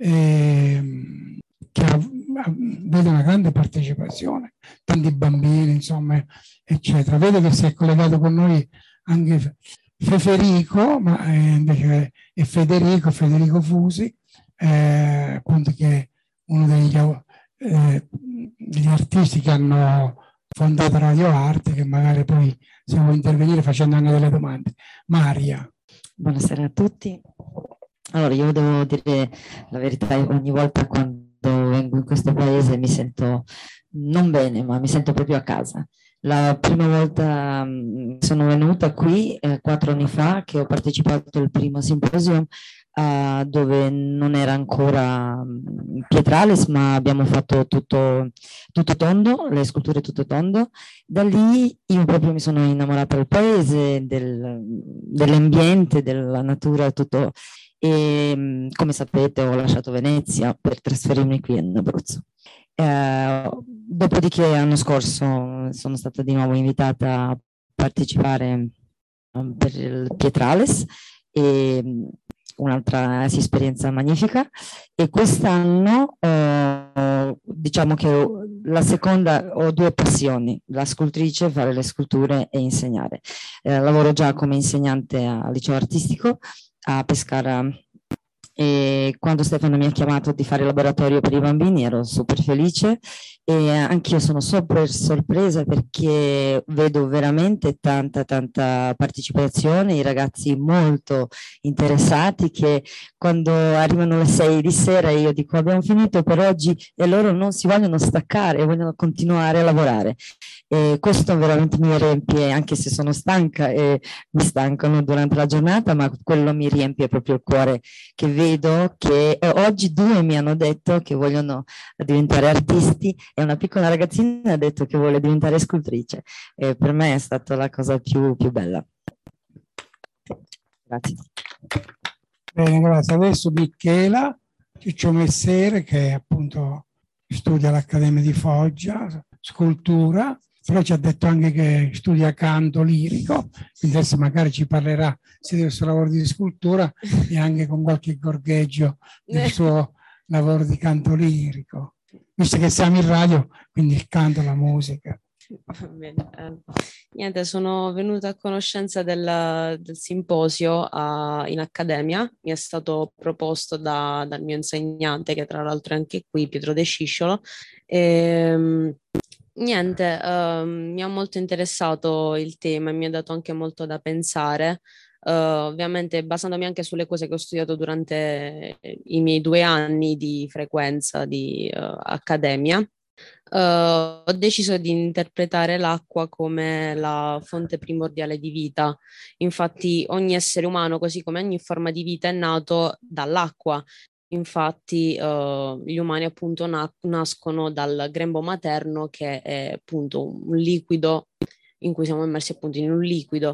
E, che ha, ha, vede una grande partecipazione, tanti bambini, insomma, eccetera. Vedo che si è collegato con noi anche Federico, ma eh, invece è Federico, Federico Fusi, eh, appunto che è uno degli, eh, degli artisti che hanno fondato Radio Arte, che magari poi se vuoi intervenire facendo anche delle domande. Maria. Buonasera a tutti. Allora, io devo dire la verità, ogni volta quando vengo in questo paese mi sento non bene, ma mi sento proprio a casa. La prima volta mh, sono venuta qui eh, quattro anni fa, che ho partecipato al primo simposium eh, dove non era ancora mh, Pietrales, ma abbiamo fatto tutto, tutto tondo, le sculture tutto tondo. Da lì io proprio mi sono innamorata del paese, del, dell'ambiente, della natura, tutto. E come sapete ho lasciato Venezia per trasferirmi qui in Abruzzo. Eh, dopodiché l'anno scorso sono stata di nuovo invitata a partecipare um, per il Pietrales, e un'altra esperienza magnifica, e quest'anno eh, diciamo che la seconda, ho due passioni: la scultrice, fare le sculture, e insegnare. Eh, lavoro già come insegnante al liceo artistico a Pescara, e quando Stefano mi ha chiamato di fare il laboratorio per i bambini ero super felice, e anch'io sono super sorpresa perché vedo veramente tanta tanta partecipazione, i ragazzi molto interessati che quando arrivano le sei di sera io dico abbiamo finito per oggi, e loro non si vogliono staccare, vogliono continuare a lavorare, e questo veramente mi riempie, anche se sono stanca e mi stancano durante la giornata, ma quello mi riempie proprio il cuore, che vedo che eh, oggi due mi hanno detto che vogliono diventare artisti e una piccola ragazzina ha detto che vuole diventare scultrice, e per me è stata la cosa più, più bella. Grazie. Bene, grazie. Adesso Michela Cicciomessere, che appunto studia all'Accademia di Foggia, scultura, però ci ha detto anche che studia canto lirico, quindi adesso magari ci parlerà sia del suo lavoro di scultura e anche con qualche gorgheggio del suo lavoro di canto lirico, visto che siamo in radio, quindi il canto, la musica. Bene. Eh, niente, sono venuta a conoscenza del, del simposio a, in accademia, mi è stato proposto da, dal mio insegnante, che tra l'altro è anche qui, Pietro De Scisciolo. E, niente, eh, mi ha molto interessato il tema e mi ha dato anche molto da pensare, eh, ovviamente basandomi anche sulle cose che ho studiato durante i miei due anni di frequenza di eh, accademia. Uh, ho deciso di interpretare l'acqua come la fonte primordiale di vita. Infatti ogni essere umano, così come ogni forma di vita, è nato dall'acqua. Infatti uh, gli umani appunto na- nascono dal grembo materno, che è appunto un liquido in cui siamo immersi appunto in un liquido.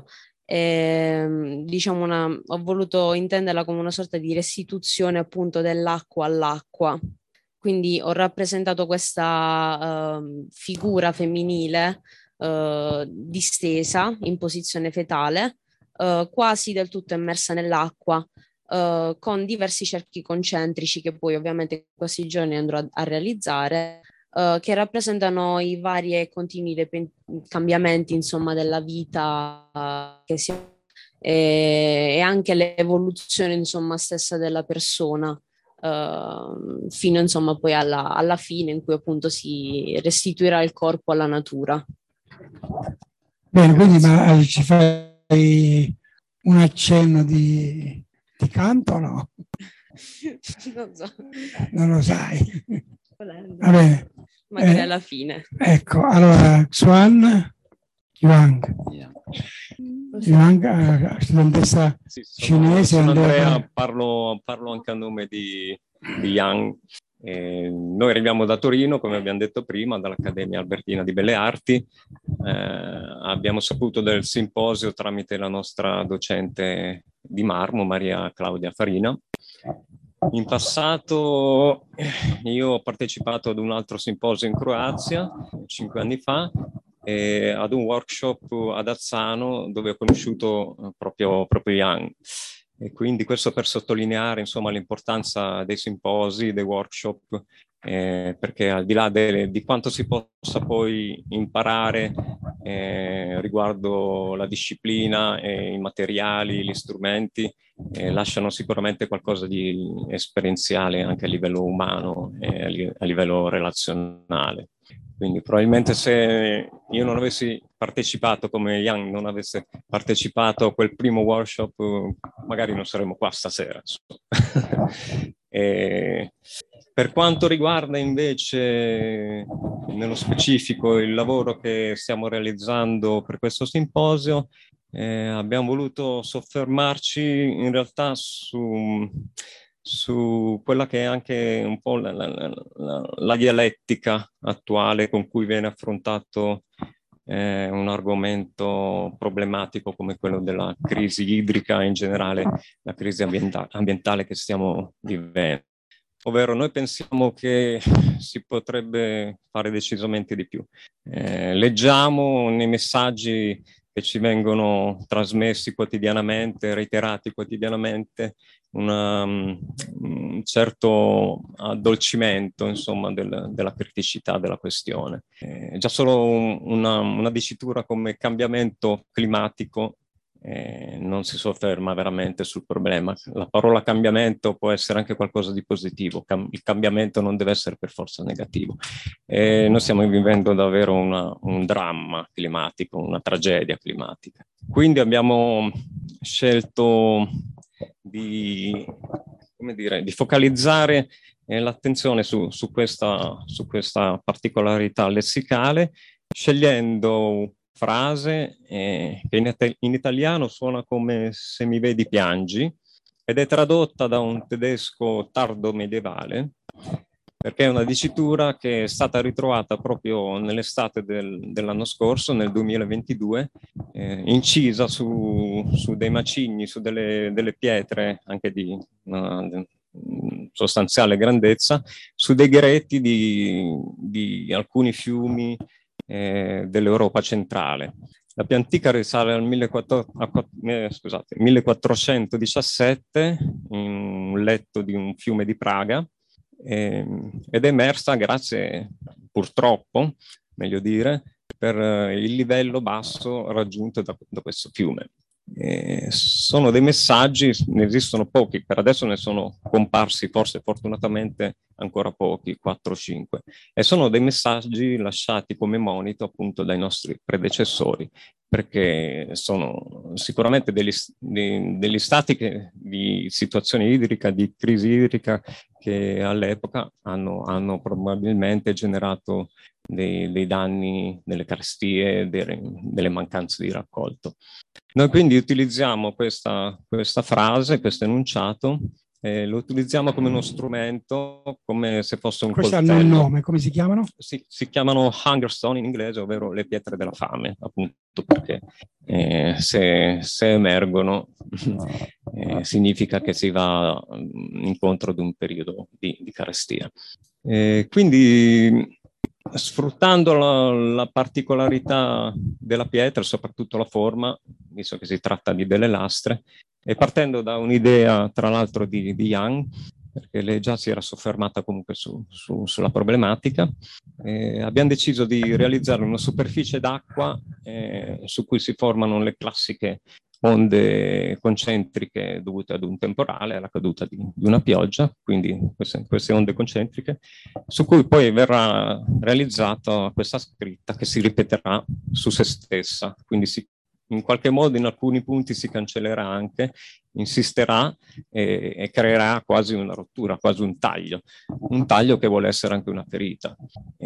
E, diciamo una, ho voluto intenderla come una sorta di restituzione appunto dell'acqua all'acqua. Quindi ho rappresentato questa uh, figura femminile uh, distesa in posizione fetale, uh, quasi del tutto immersa nell'acqua, uh, con diversi cerchi concentrici che poi ovviamente in questi giorni andrò a, a realizzare, uh, che rappresentano i vari e continui depen- cambiamenti, insomma, della vita uh, che si e, e anche l'evoluzione, insomma, stessa della persona. Uh, fino insomma poi alla, alla fine in cui appunto si restituirà il corpo alla natura. Bene, quindi ma ci fai un accenno di, di canto o no? Non so. Non lo sai. Volendo. Va bene. Magari Eh, alla fine. Ecco, allora Xuan Yuang. Yuang, eh, studentessa Sì, sono, cinese. sono Andrea, Andrea, parlo, parlo anche a nome di, di Yang. Eh, noi arriviamo da Torino, come abbiamo detto prima, dall'Accademia Albertina di Belle Arti. Eh, abbiamo saputo del simposio tramite la nostra docente di marmo, Maria Claudia Farina. In passato io ho partecipato ad un altro simposio in Croazia, cinque anni fa, e ad un workshop ad Azzano dove ho conosciuto proprio, proprio Yang. E quindi questo per sottolineare insomma l'importanza dei simposi, dei workshop, eh, perché al di là de, di quanto si possa poi imparare eh, riguardo la disciplina, eh, i materiali, gli strumenti, eh, lasciano sicuramente qualcosa di esperienziale anche a livello umano e a, li, a livello relazionale. Quindi probabilmente se io non avessi partecipato, come Yang non avesse partecipato a quel primo workshop, magari non saremmo qua stasera. E per quanto riguarda invece nello specifico il lavoro che stiamo realizzando per questo simposio, eh, abbiamo voluto soffermarci in realtà su, su quella che è anche un po' la, la, la, la dialettica attuale con cui viene affrontato eh, un argomento problematico come quello della crisi idrica e in generale la crisi ambienta- ambientale che stiamo vivendo. Ovvero noi pensiamo che si potrebbe fare decisamente di più. Eh, leggiamo nei messaggi che ci vengono trasmessi quotidianamente, reiterati quotidianamente, una, un certo addolcimento, insomma, del, della criticità della questione. Eh, già solo un, una, una dicitura come cambiamento climatico Eh, non si sofferma veramente sul problema. La parola cambiamento può essere anche qualcosa di positivo, Cam- il cambiamento non deve essere per forza negativo. Eh, noi stiamo vivendo davvero una, un dramma climatico, una tragedia climatica. Quindi abbiamo scelto di, come dire, di focalizzare eh, l'attenzione su, su, questa, su questa particolarità lessicale, scegliendo frase eh, che in, in italiano suona come "se mi vedi piangi" ed è tradotta da un tedesco tardo medievale, perché è una dicitura che è stata ritrovata proprio nell'estate del, dell'anno scorso, nel duemilaventidue, eh, incisa su, su dei macigni, su delle, delle pietre anche di una sostanziale grandezza, su dei gretti di, di alcuni fiumi Eh, dell'Europa centrale. La più antica risale al millequattrocentodiciassette in un letto di un fiume di Praga eh, ed è emersa grazie, purtroppo, meglio dire, per il livello basso raggiunto da, da questo fiume. Eh, sono dei messaggi, ne esistono pochi, per adesso ne sono comparsi forse fortunatamente ancora pochi, quattro o cinque, e sono dei messaggi lasciati come monito appunto dai nostri predecessori, perché sono sicuramente degli, di, degli stati che, di situazione idrica, di crisi idrica che all'epoca hanno, hanno probabilmente generato dei, dei danni, delle carestie, delle, delle mancanze di raccolto. Noi quindi utilizziamo questa, questa frase, questo enunciato, eh, lo utilizziamo come uno strumento, come se fosse un Questi coltello. hanno un nome, come si chiamano? Si, si chiamano hunger stone in inglese, ovvero le pietre della fame, appunto perché eh, se, se emergono eh, significa che si va incontro ad un periodo di, di carestia. Eh, quindi sfruttando la, la particolarità della pietra, soprattutto la forma, visto che si tratta di delle lastre, e partendo da un'idea tra l'altro di, di Yang, perché lei già si era soffermata comunque su, su, sulla problematica, eh, abbiamo deciso di realizzare una superficie d'acqua eh, su cui si formano le classiche onde concentriche dovute ad un temporale, alla caduta di, di una pioggia, quindi queste, queste onde concentriche, su cui poi verrà realizzata questa scritta che si ripeterà su se stessa, quindi si, in qualche modo in alcuni punti si cancellerà anche, insisterà e, e creerà quasi una rottura, quasi un taglio, un taglio che vuole essere anche una ferita.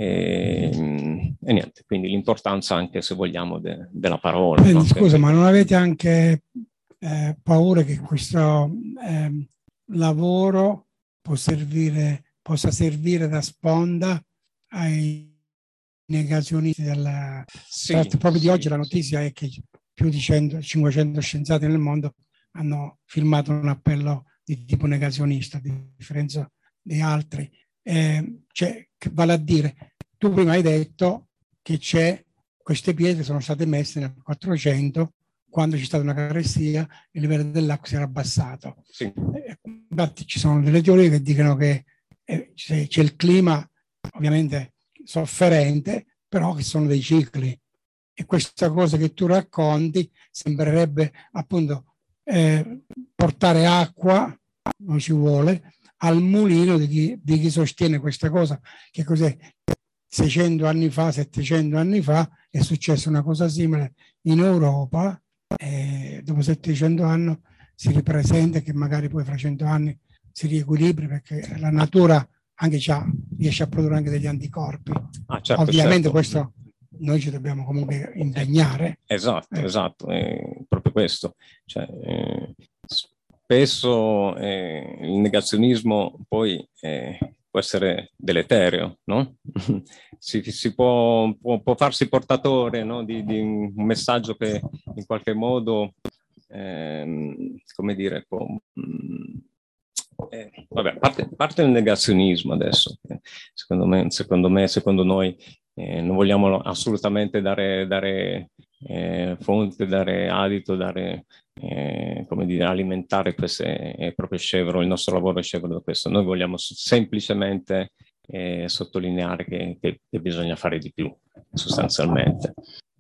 E, e niente, quindi l'importanza anche, se vogliamo, de, della parola. Eh, no? Scusa, ma non avete anche eh, paura che questo eh, lavoro può servire, possa servire da sponda ai negazionisti della... Sì, Tra l'altro proprio sì, di oggi la notizia è che più di cento, cinquecento scienziati nel mondo hanno firmato un appello di tipo negazionista, a differenza di altri. Eh, cioè, vale a dire, tu prima hai detto che c'è, queste pietre sono state messe nel quattrocento, quando c'è stata una carestia, il livello dell'acqua si era abbassato. Sì. Eh, infatti ci sono delle teorie che dicono che eh, c'è, c'è il clima ovviamente sofferente, però che sono dei cicli. E questa cosa che tu racconti sembrerebbe appunto eh, portare acqua, non ci vuole, al mulino di chi, di chi sostiene questa cosa, che cos'è? seicento anni fa, settecento anni fa, è successa una cosa simile in Europa, e dopo settecento anni si ripresenta, che magari poi fra cento anni si riequilibri, perché la natura anche già riesce a produrre anche degli anticorpi. Ah, certo, Ovviamente certo. questo noi ci dobbiamo comunque impegnare. Esatto, Eh. esatto, è proprio questo. Cioè, eh, spesso eh, il negazionismo poi eh, può essere deleterio, no? si, si può, può, può farsi portatore, no? di, di un messaggio che in qualche modo, ehm, come dire, può, mh, eh, vabbè, parte, parte il negazionismo adesso. Secondo me, secondo me, secondo noi, eh, non vogliamo assolutamente dare, dare eh, fonte, dare adito, dare, eh, come dire, alimentare queste, è proprio scevro, il nostro lavoro è scevro da questo. Noi vogliamo semplicemente eh, sottolineare che, che, che bisogna fare di più, sostanzialmente.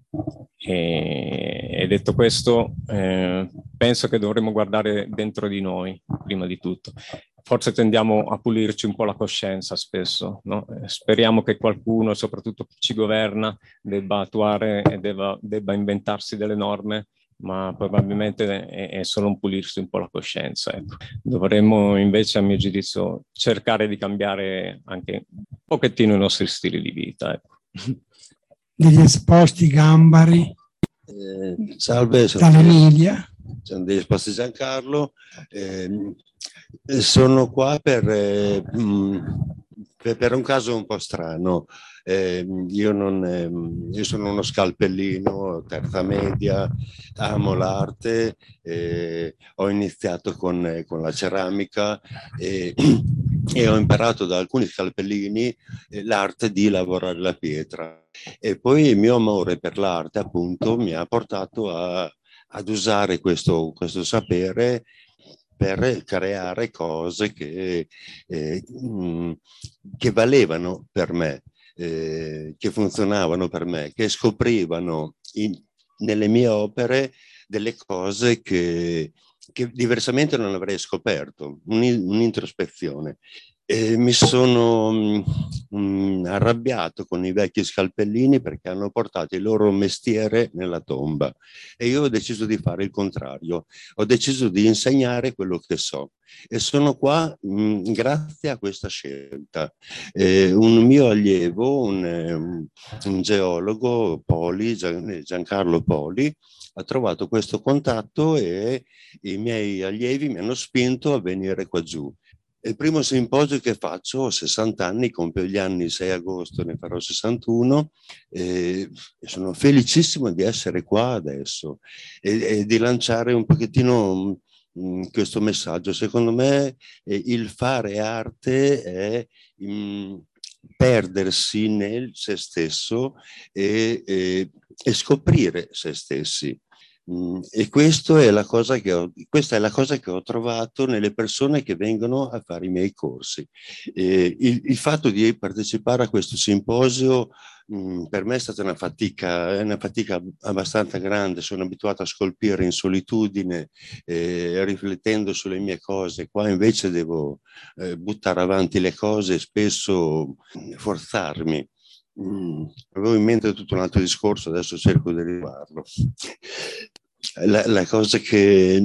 E, e detto questo, eh, penso che dovremmo guardare dentro di noi, prima di tutto. Forse tendiamo a pulirci un po' la coscienza spesso, no? Eh, speriamo che qualcuno, soprattutto chi ci governa, debba attuare e debba, debba inventarsi delle norme, ma probabilmente è, è solo un pulirsi un po' la coscienza. Ecco. Dovremmo invece, a mio giudizio, cercare di cambiare anche un pochettino i nostri stili di vita. Ecco. Degli esposti Gambari, eh, salve, dall'Emilia. Sono degli esposti Giancarlo. Eh, sono qua per, eh, per, per un caso un po' strano. Eh, io, non, eh, io sono uno scalpellino, terza media, amo l'arte, eh, ho iniziato con, con la ceramica e, e ho imparato da alcuni scalpellini eh, l'arte di lavorare la pietra. E poi il mio amore per l'arte, appunto, mi ha portato a, ad usare questo, questo sapere per creare cose che, eh, che valevano per me, eh, che funzionavano per me, che scoprivano in, nelle mie opere delle cose che, che diversamente non avrei scoperto, un'introspezione. E mi sono mh, arrabbiato con i vecchi scalpellini perché hanno portato il loro mestiere nella tomba e io ho deciso di fare il contrario, ho deciso di insegnare quello che so e sono qua mh, grazie a questa scelta. Eh, un mio allievo, un, un geologo, Poli, Gian, Giancarlo Poli, ha trovato questo contatto e i miei allievi mi hanno spinto a venire qua giù. Il primo simposio che faccio, ho sessanta anni, compio gli anni il sei agosto, ne farò sessantuno e sono felicissimo di essere qua adesso e, e di lanciare un pochettino mh, questo messaggio. Secondo me eh, il fare arte è mh, perdersi nel se stesso e, e, e scoprire se stessi. E questo è la cosa che ho, questa è la cosa che ho trovato nelle persone che vengono a fare i miei corsi. E il, il fatto di partecipare a questo simposio mh, per me è stata una fatica, è una fatica abbastanza grande. Sono abituato a scolpire in solitudine, eh, riflettendo sulle mie cose. Qua invece devo eh, buttare avanti le cose e spesso forzarmi. Mm, avevo in mente tutto un altro discorso, adesso cerco di rifarlo. La, la cosa che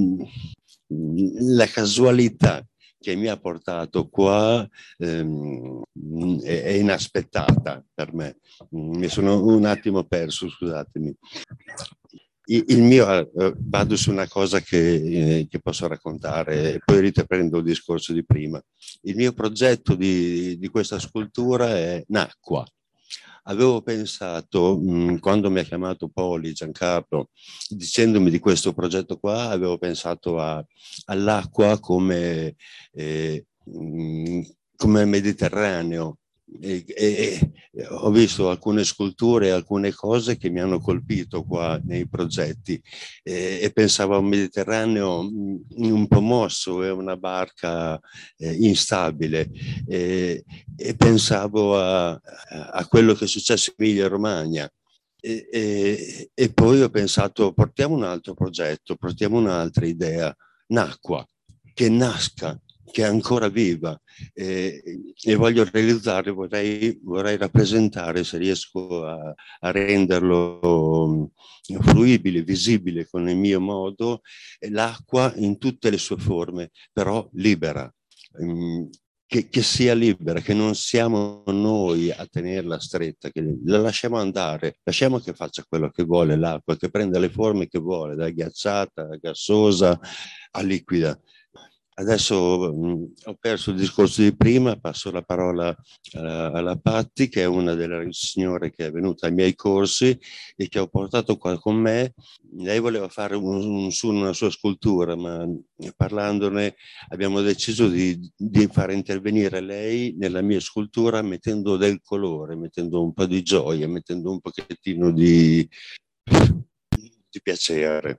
la casualità che mi ha portato qua ehm, è, è inaspettata per me. Mi sono un attimo perso, scusatemi. Il, il mio, eh, vado su una cosa che, eh, che posso raccontare e poi riprendo il discorso di prima. Il mio progetto di, di questa scultura è nacqua. Avevo pensato, mh, quando mi ha chiamato Poli, Giancarlo, dicendomi di questo progetto qua, avevo pensato a, all'acqua come, eh, mh, come Mediterraneo. E, e, e ho visto alcune sculture, alcune cose che mi hanno colpito qua nei progetti e, e pensavo a un Mediterraneo mh, un po' mosso, è una barca eh, instabile e, e pensavo a, a quello che è successo in Emilia Romagna e, e, e poi ho pensato portiamo un altro progetto, portiamo un'altra idea, nacqua, che nasca, che è ancora viva e, e voglio realizzare, vorrei, vorrei rappresentare, se riesco a, a renderlo fruibile, visibile con il mio modo, l'acqua in tutte le sue forme, però libera. Che, che sia libera, che non siamo noi a tenerla stretta, che la lasciamo andare, lasciamo che faccia quello che vuole l'acqua, che prenda le forme che vuole, da ghiacciata a gassosa a liquida. Adesso mh, ho perso il discorso di prima, passo la parola alla, alla Patti, che è una delle signore che è venuta ai miei corsi e che ho portato qua con me. Lei voleva fare un, un, su una sua scultura, ma parlandone abbiamo deciso di, di fare intervenire lei nella mia scultura mettendo del colore, mettendo un po' di gioia, mettendo un pochettino di, di piacere.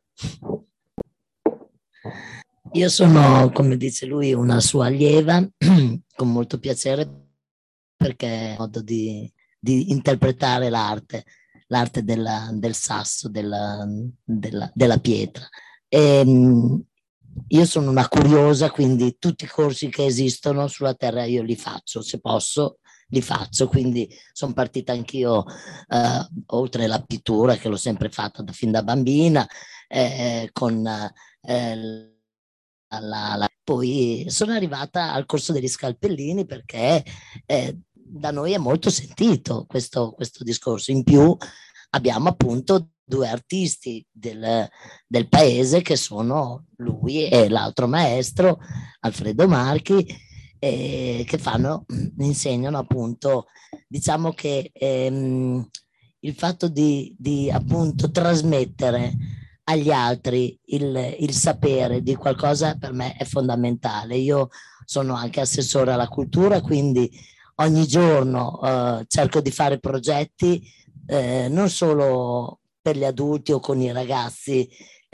Io sono, come dice lui, una sua allieva, con molto piacere, perché è un modo di, di interpretare l'arte, l'arte della, del sasso, della, della, della pietra. E, io sono una curiosa, quindi tutti i corsi che esistono sulla terra io li faccio, se posso li faccio, quindi sono partita anch'io, eh, oltre la pittura, che l'ho sempre fatta da, fin da bambina, eh, con... Eh, La, la, poi sono arrivata al corso degli scalpellini perché eh, da noi è molto sentito questo, questo discorso. In più abbiamo appunto due artisti del, del paese che sono lui e l'altro maestro Alfredo Marchi, eh, che fanno, insegnano appunto, diciamo che ehm, il fatto di, di appunto trasmettere agli altri il, il sapere di qualcosa per me è fondamentale. Io sono anche assessore alla cultura, quindi ogni giorno eh, cerco di fare progetti eh, non solo per gli adulti o con i ragazzi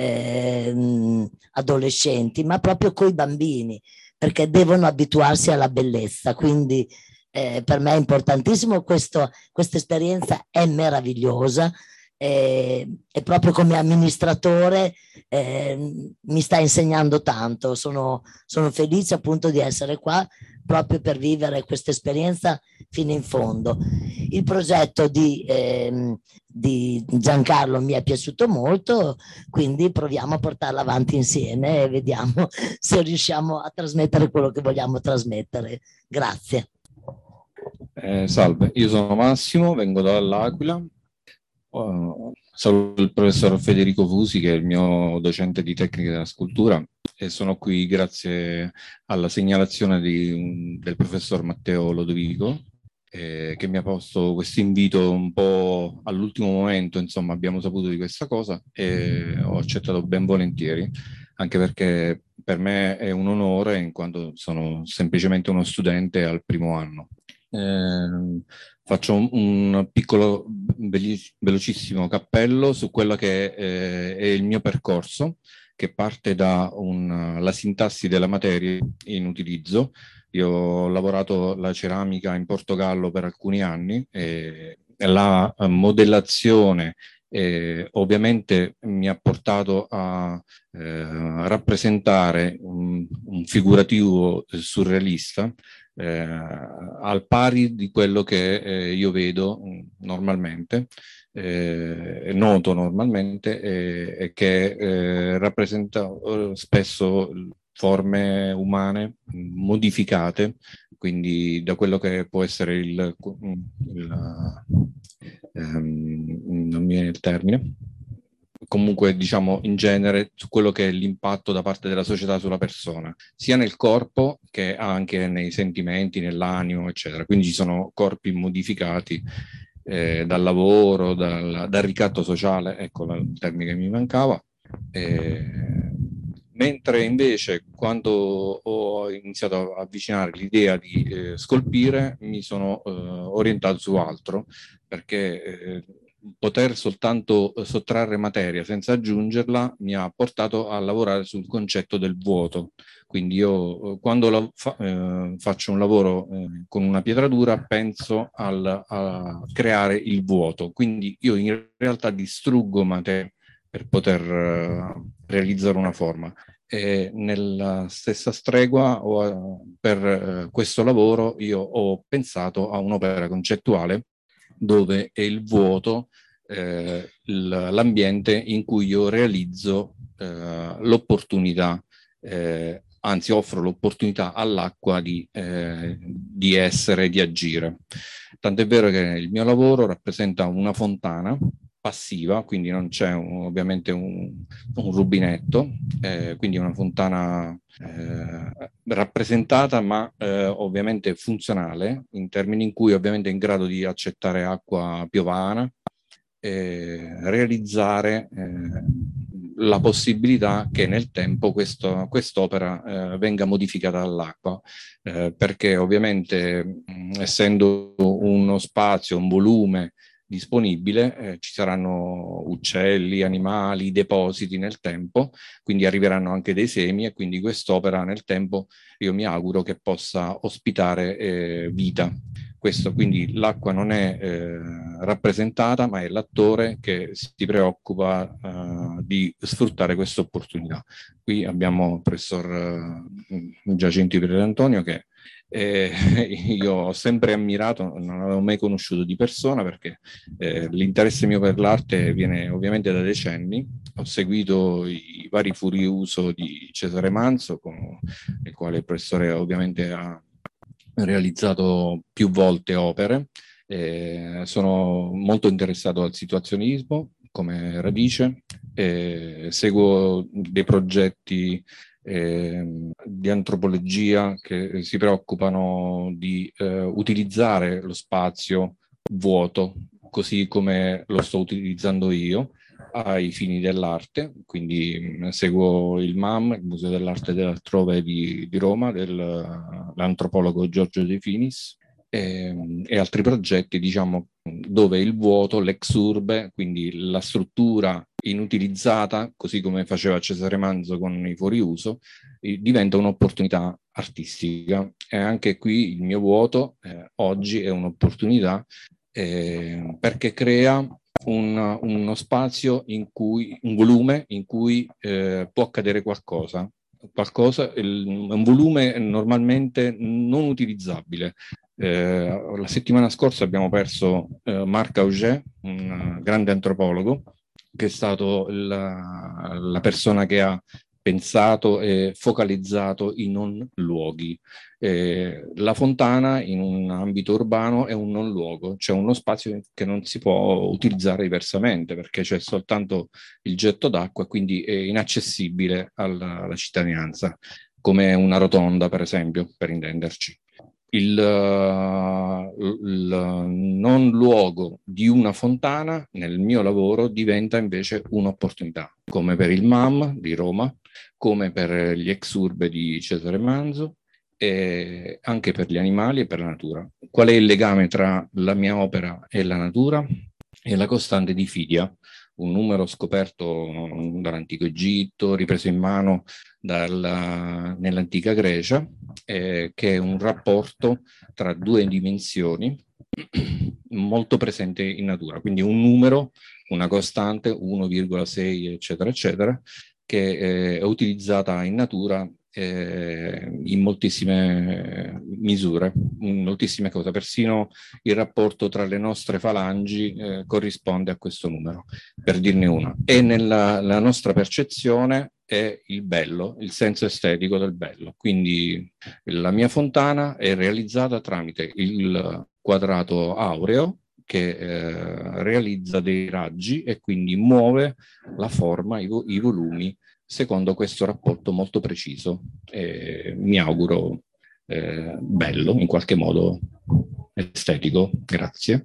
eh, adolescenti, ma proprio con i bambini, perché devono abituarsi alla bellezza. Quindi eh, per me è importantissimo questo, questa esperienza è meravigliosa. E, e proprio come amministratore eh, mi sta insegnando tanto. Sono, sono felice appunto di essere qua proprio per vivere questa esperienza fino in fondo. Il progetto di, eh, di Giancarlo mi è piaciuto molto, quindi proviamo a portarlo avanti insieme e vediamo se riusciamo a trasmettere quello che vogliamo trasmettere. Grazie. Eh, salve, io sono Massimo, vengo dall'Aquila. Uh, saluto il professor Federico Fusi, che è il mio docente di tecnica della scultura, e sono qui grazie alla segnalazione di, del professor Matteo Lodovico, eh, che mi ha posto questo invito un po' all'ultimo momento. Insomma, abbiamo saputo di questa cosa e ho accettato ben volentieri, anche perché per me è un onore, in quanto sono semplicemente uno studente al primo anno. Eh, faccio un, un piccolo velocissimo cappello su quello che eh, è il mio percorso, che parte da un, la sintassi della materia in utilizzo. Io ho lavorato la ceramica in Portogallo per alcuni anni e la modellazione eh, ovviamente mi ha portato a eh, rappresentare un, un figurativo surrealista, Eh, al pari di quello che eh, io vedo normalmente, eh, noto normalmente, e eh, che eh, rappresenta eh, spesso forme umane modificate, quindi da quello che può essere il, il ehm, non mi viene il termine, comunque diciamo in genere su quello che è l'impatto da parte della società sulla persona, sia nel corpo che anche nei sentimenti, nell'animo, eccetera. Quindi ci sono corpi modificati eh, dal lavoro, dal, dal ricatto sociale, ecco il termine che mi mancava. Eh, mentre invece quando ho iniziato a avvicinare l'idea di eh, scolpire mi sono eh, orientato su altro, perché eh, poter soltanto sottrarre materia senza aggiungerla mi ha portato a lavorare sul concetto del vuoto. Quindi io quando la, fa, eh, faccio un lavoro eh, con una pietratura penso al, a creare il vuoto, quindi io in realtà distruggo materia per poter uh, realizzare una forma. E nella stessa stregua ho, per eh, questo lavoro io ho pensato a un'opera concettuale dove è il vuoto eh, l'ambiente in cui io realizzo eh, l'opportunità, eh, anzi offro l'opportunità all'acqua di, eh, di essere, di agire. Tant'è vero che il mio lavoro rappresenta una fontana passiva, quindi non c'è un, ovviamente un, un rubinetto, eh, quindi una fontana eh, rappresentata ma eh, ovviamente funzionale, in termini in cui ovviamente è in grado di accettare acqua piovana, eh, realizzare eh, la possibilità che nel tempo questo, quest'opera eh, venga modificata dall'acqua, eh, perché ovviamente mh, essendo uno spazio, un volume disponibile, eh, ci saranno uccelli, animali, depositi nel tempo, quindi arriveranno anche dei semi e quindi quest'opera nel tempo io mi auguro che possa ospitare eh, vita. Questo, quindi l'acqua non è eh, rappresentata, ma è l'attore che si preoccupa eh, di sfruttare questa opportunità. Qui abbiamo il professor eh, Giacinto di Pierantonio che eh, io ho sempre ammirato, non avevo mai conosciuto di persona perché eh, l'interesse mio per l'arte viene ovviamente da decenni. Ho seguito i vari furi uso di Cesare Manzo, con il quale il professore ovviamente ha realizzato più volte opere. Eh, sono molto interessato al situazionismo come radice, eh, seguo dei progetti eh, di antropologia che si preoccupano di eh, utilizzare lo spazio vuoto così come lo sto utilizzando io ai fini dell'arte, quindi seguo il M A M, il Museo dell'Arte dell'Altrove di, di Roma, dell'antropologo Giorgio De Finis, e, e altri progetti, diciamo, dove il vuoto, l'ex urbe, quindi la struttura inutilizzata, così come faceva Cesare Manzo con i fuoriuso, diventa un'opportunità artistica. E anche qui il mio vuoto eh, oggi è un'opportunità eh, perché crea Un, uno spazio in cui, un volume in cui eh, può accadere qualcosa, qualcosa il, un volume normalmente non utilizzabile. Eh, la settimana scorsa abbiamo perso eh, Marc Auger, un grande antropologo, che è stato la, la persona che ha pensato e focalizzato i non luoghi. Eh, la fontana in un ambito urbano è un non luogo, cioè uno spazio che non si può utilizzare diversamente perché c'è soltanto il getto d'acqua, quindi è inaccessibile alla, alla cittadinanza, come una rotonda per esempio, per intenderci. Il, il non luogo di una fontana nel mio lavoro diventa invece un'opportunità, come per il M A M di Roma, come per gli ex urbe di Cesare Manzo, e anche per gli animali e per la natura. Qual è il legame tra la mia opera e la natura? È la costante di Fidia, un numero scoperto dall'antico Egitto, ripreso in mano dalla, nell'antica Grecia, eh, che è un rapporto tra due dimensioni molto presente in natura, quindi un numero, una costante, uno virgola sei, eccetera, eccetera, che eh, è utilizzata in natura eh, in moltissime misure, in moltissime cose, persino il rapporto tra le nostre falangi eh, corrisponde a questo numero, per dirne una. E nella la nostra percezione è il bello, il senso estetico del bello. Quindi la mia fontana è realizzata tramite il quadrato aureo che eh, realizza dei raggi e quindi muove la forma, i, vo- i volumi, secondo questo rapporto molto preciso. Eh, mi auguro eh, bello, in qualche modo estetico. Grazie.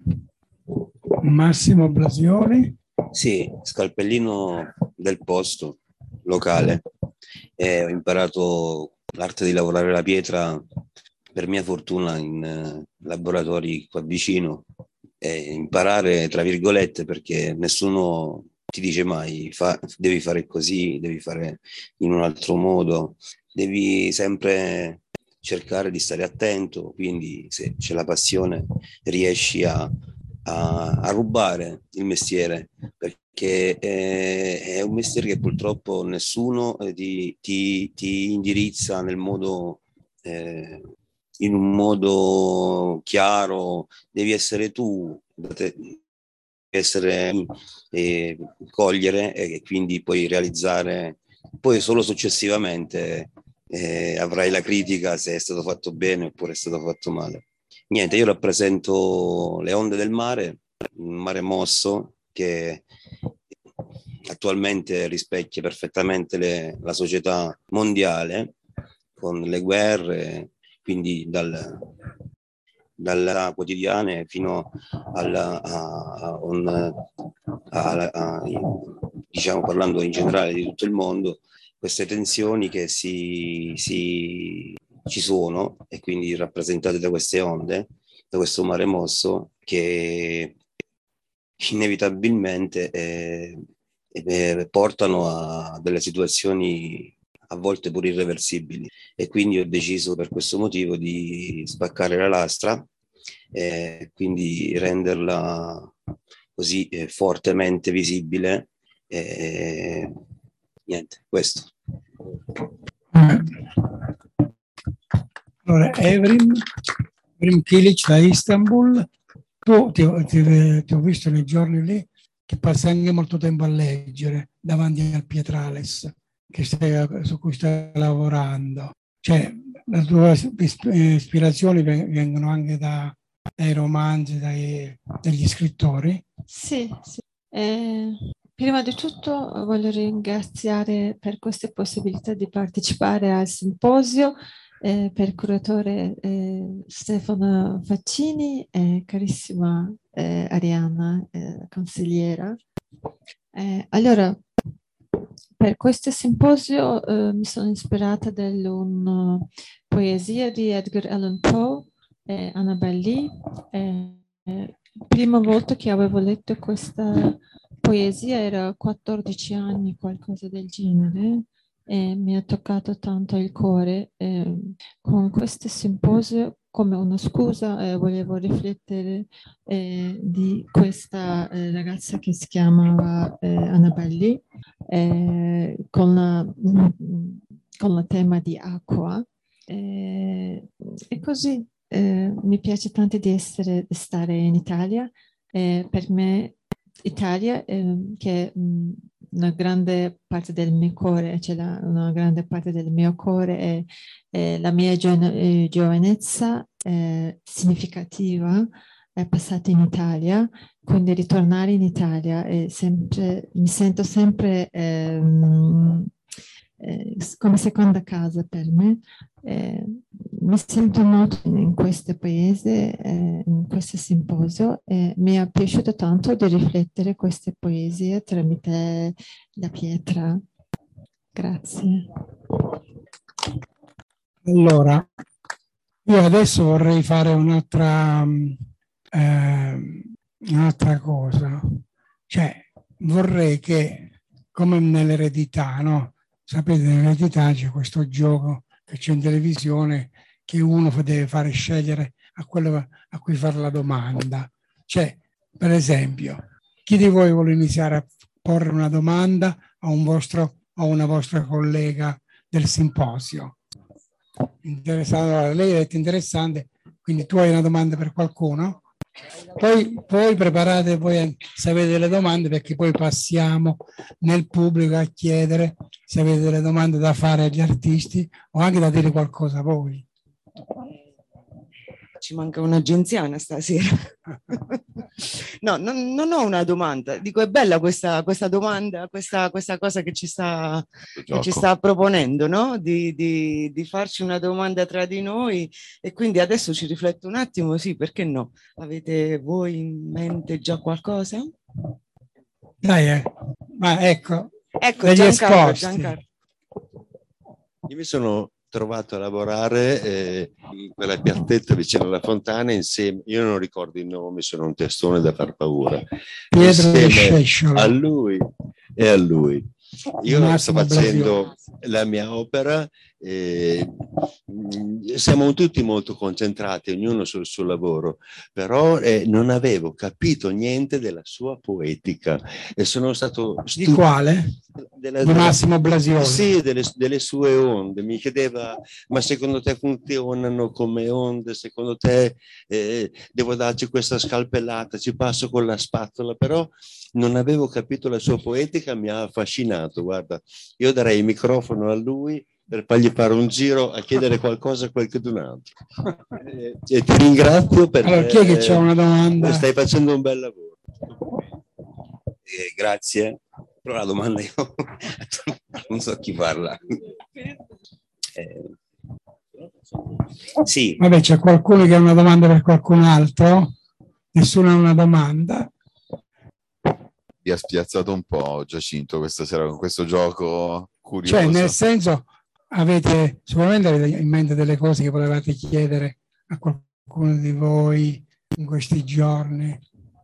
Massimo Blasioni. Sì, scalpellino del posto, locale. Eh, ho imparato l'arte di lavorare la pietra, per mia fortuna, in eh, laboratori qua vicino. E imparare, tra virgolette, perché nessuno ti dice mai fa, devi fare così, devi fare in un altro modo, devi sempre cercare di stare attento, quindi se c'è la passione riesci a, a, a rubare il mestiere, perché è, è un mestiere che purtroppo nessuno ti, ti, ti indirizza nel modo, eh, in un modo chiaro. Devi essere tu, devi essere eh, cogliere e quindi poi realizzare, poi solo successivamente eh, avrai la critica se è stato fatto bene oppure è stato fatto male. Niente, io rappresento le onde del mare, un mare mosso che attualmente rispecchia perfettamente le, la società mondiale, con le guerre, quindi dal, dalla quotidiana fino alla, a, a un, a, a, diciamo, parlando in generale di tutto il mondo, queste tensioni che si, si ci sono, e quindi rappresentate da queste onde, da questo mare mosso, che inevitabilmente eh, eh, portano a delle situazioni a volte pure irreversibili, e quindi ho deciso per questo motivo di spaccare la lastra e quindi renderla così eh, fortemente visibile. E, niente, questo. Allora, Evrim, Evrim Kilic da Istanbul, tu ti, ti, ti ho visto nei giorni lì che passi anche molto tempo a leggere davanti al Pietrales che stai, su cui stai lavorando. Cioè, le tue ispirazioni vengono anche da, dai romanzi, dai, dagli scrittori? Sì, sì. Eh, prima di tutto voglio ringraziare per queste possibilità di partecipare al simposio. Eh, per curatore eh, Stefano Faccini e carissima eh, Arianna, eh, consigliera. Eh, allora, per questo simposio eh, mi sono ispirata da una poesia di Edgar Allan Poe e Annabel Lee. Eh, eh, prima volta che avevo letto questa poesia era quattordici anni, qualcosa del genere. E mi ha toccato tanto il cuore. Eh, con questo simposio, come una scusa, eh, volevo riflettere eh, di questa eh, ragazza che si chiamava eh, Annabelle, eh, con, la, con il tema di acqua. Eh, e così eh, mi piace tanto di, essere, di stare in Italia. Eh, per me Italia, eh, che mh, una grande parte del mio cuore, cioè la, una grande parte del mio cuore è, è la mia gio- eh, giovanezza eh, significativa, è passata in Italia, quindi ritornare in Italia è sempre, mi sento sempre ehm, eh, come seconda casa per me. Eh, mi sento molto in questo paese, eh, in questo simposio, e mi è piaciuto tanto di riflettere queste poesie tramite la pietra. Grazie. Allora, io adesso vorrei fare un'altra, eh, un'altra cosa, cioè vorrei che, come nell'eredità, no? Sapete, nell'eredità c'è questo gioco che c'è in televisione, che uno deve fare scegliere a quello a cui fare la domanda. Cioè, per esempio, chi di voi vuole iniziare a porre una domanda a un vostro a una vostra collega del simposio? Interessante, lei ha detto interessante, quindi tu hai una domanda per qualcuno? Poi, poi preparate voi se avete delle domande, perché poi passiamo nel pubblico a chiedere se avete delle domande da fare agli artisti o anche da dire qualcosa a voi. Ci manca un'agenziana stasera. No, non, non ho una domanda. Dico, è bella questa, questa domanda, questa, questa cosa che ci sta, che ci sta proponendo, no? Di, di, di farci una domanda tra di noi, e quindi adesso ci rifletto un attimo, sì, perché no? Avete voi in mente già qualcosa? Dai, eh. Ma ecco, ecco degli Giancarlo, esposti. Giancarlo. Io mi sono trovato a lavorare eh, in quella piazzetta vicino alla fontana insieme, io non ricordo i nomi, sono un testone da far paura, Pietro insieme Sciesciola. a lui e a lui. Io sto facendo la mia opera, eh, siamo tutti molto concentrati, ognuno sul suo lavoro, però eh, non avevo capito niente della sua poetica e sono stato Di quale? Della, di Massimo Blasioli. Sì, delle, delle sue onde. Mi chiedeva, ma secondo te funzionano come onde? Secondo te eh, devo darci questa scalpellata, ci passo con la spatola? Però non avevo capito la sua poetica, mi ha affascinato. Guarda, io darei il microfono a lui per fargli fare un giro a chiedere qualcosa a qualcun altro. E, e ti ringrazio perché allora, chi è che c'è una domanda? Stai facendo un bel lavoro. Eh, grazie. Però la domanda io non so chi parla. Eh, sì. Vabbè, c'è qualcuno che ha una domanda per qualcun altro? Nessuno ha una domanda? Vi ha spiazzato un po', Giacinto, questa sera con questo gioco curioso. Cioè, nel senso, avete sicuramente avete in mente delle cose che volevate chiedere a qualcuno di voi in questi giorni?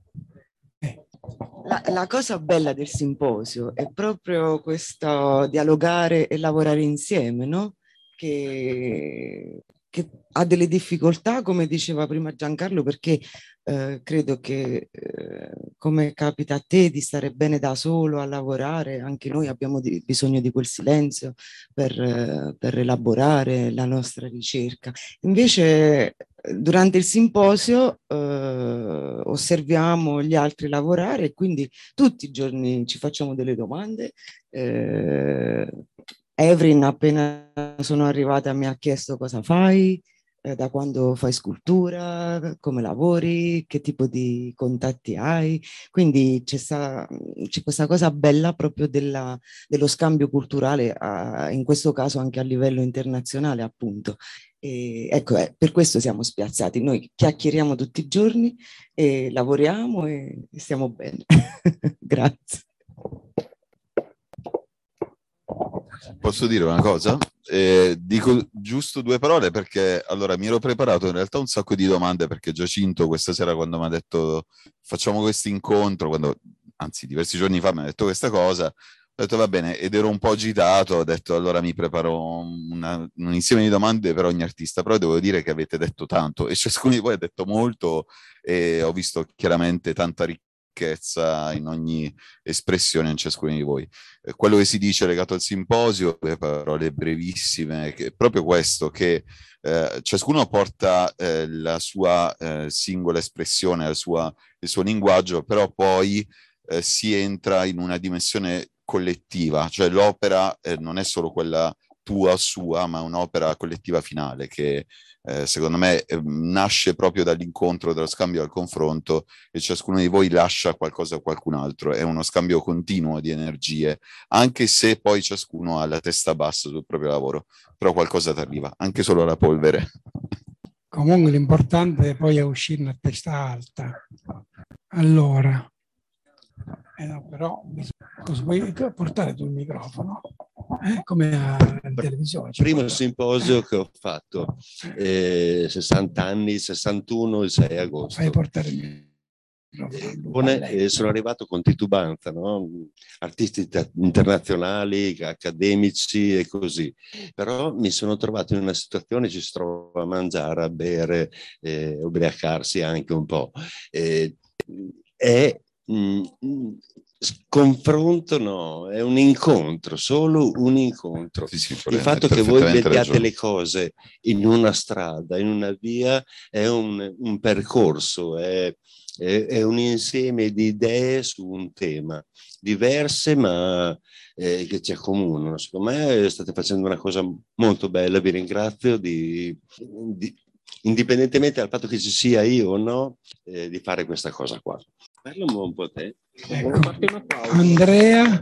La, la cosa bella del simposio è proprio questo dialogare e lavorare insieme, no? Che, che ha delle difficoltà, come diceva prima Giancarlo, perché eh, credo che eh, come capita a te di stare bene da solo a lavorare, anche noi abbiamo di, bisogno di quel silenzio per, eh, per elaborare la nostra ricerca. Invece durante il simposio eh, osserviamo gli altri lavorare e quindi tutti i giorni ci facciamo delle domande. Eh, Evrin appena sono arrivata mi ha chiesto cosa fai, eh, da quando fai scultura, come lavori, che tipo di contatti hai. Quindi c'è, sta, c'è questa cosa bella proprio della, dello scambio culturale, a, in questo caso anche a livello internazionale appunto. E ecco, eh, per questo siamo spiazzati. Noi chiacchieriamo tutti i giorni e lavoriamo e stiamo bene. Grazie. Posso dire una cosa? Eh, dico giusto due parole perché allora mi ero preparato in realtà un sacco di domande perché Giacinto questa sera quando mi ha detto facciamo questo incontro, quando, anzi diversi giorni fa mi ha detto questa cosa, ho detto va bene, ed ero un po' agitato, ho detto allora mi preparo una, un insieme di domande per ogni artista, però devo dire che avete detto tanto e ciascuno di voi ha detto molto e ho visto chiaramente tanta ricchezza in ogni espressione in ciascuno di voi. Eh, quello che si dice legato al simposio, le parole brevissime, che è proprio questo, che eh, ciascuno porta eh, la sua eh, singola espressione, la sua, il suo linguaggio, però poi eh, si entra in una dimensione collettiva, cioè l'opera eh, non è solo quella tua, sua, ma un'opera collettiva finale che eh, secondo me eh, nasce proprio dall'incontro, dallo scambio, dal confronto e ciascuno di voi lascia qualcosa a qualcun altro, è uno scambio continuo di energie, anche se poi ciascuno ha la testa bassa sul proprio lavoro, però qualcosa ti arriva, anche solo la polvere. Comunque l'importante poi è uscirne a testa alta. Allora, eh no, però cosa vuoi portare tu il microfono? Eh, come a televisione. Primo simposio che ho fatto, eh, sessanta anni, sessantuno, il sei agosto. Fai portare il microfono. Eh, sono arrivato con titubanza, no? Artisti internazionali, accademici e così. Però mi sono trovato in una situazione, ci si trova a mangiare, a bere, eh, ubriacarsi anche un po'. Eh, è Mm, confronto no, è un incontro, solo un incontro. Sì, sì, il fatto che voi vediate le cose in una strada, in una via, è un, un percorso, è, è, è un insieme di idee su un tema, diverse ma eh, che ci accomunano. Secondo me state facendo una cosa molto bella, vi ringrazio di, di indipendentemente dal fatto che ci sia io o no, eh, di fare questa cosa qua. Parla un po' te. Ecco. Andrea,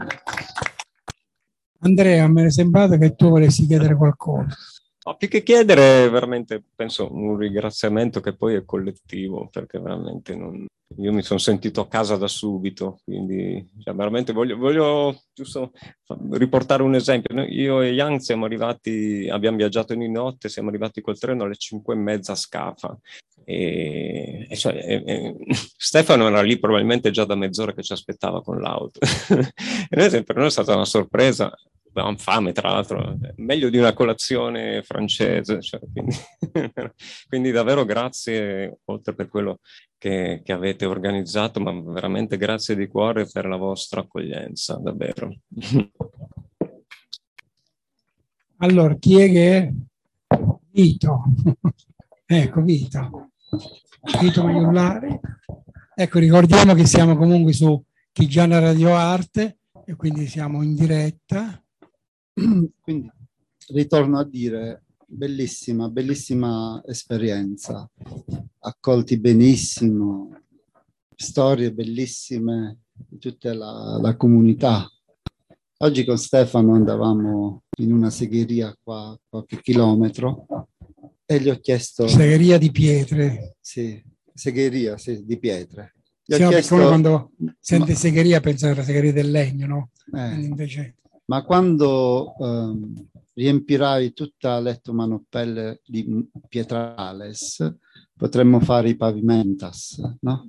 Andrea, mi è sembrato che tu volessi chiedere qualcosa. No, più che chiedere, veramente penso un ringraziamento che poi è collettivo, perché veramente non... io mi sono sentito a casa da subito, quindi cioè, veramente voglio, voglio giusto riportare un esempio. Noi, io e Yang siamo arrivati, abbiamo viaggiato in notte, siamo arrivati col treno alle cinque e mezza a Scafa. E, e cioè, e, e, Stefano era lì probabilmente già da mezz'ora che ci aspettava con l'auto. E noi, per noi è stata una sorpresa, avevamo fame tra l'altro, meglio di una colazione francese, cioè, quindi, quindi davvero grazie, oltre per quello che, che avete organizzato, ma veramente grazie di cuore per la vostra accoglienza, davvero. Allora, chi è che è? Vito. Ecco, Vito. Vito Maiullari. Ecco, ricordiamo che siamo comunque su Chigiana Radio Arte e quindi siamo in diretta. Quindi ritorno a dire, bellissima, bellissima esperienza, accolti benissimo, storie bellissime di tutta la, la comunità. Oggi con Stefano andavamo in una segheria qua a qualche chilometro e gli ho chiesto... Segheria di pietre. Sì, segheria sì, di pietre. Gli sì, ho no, chiesto... perché uno quando sente ma... segheria pensa alla segheria del legno, no? Eh, invece... Ma quando um, riempirai tutta Letto Manoppelle di pietrales, potremmo fare i pavimentas, no?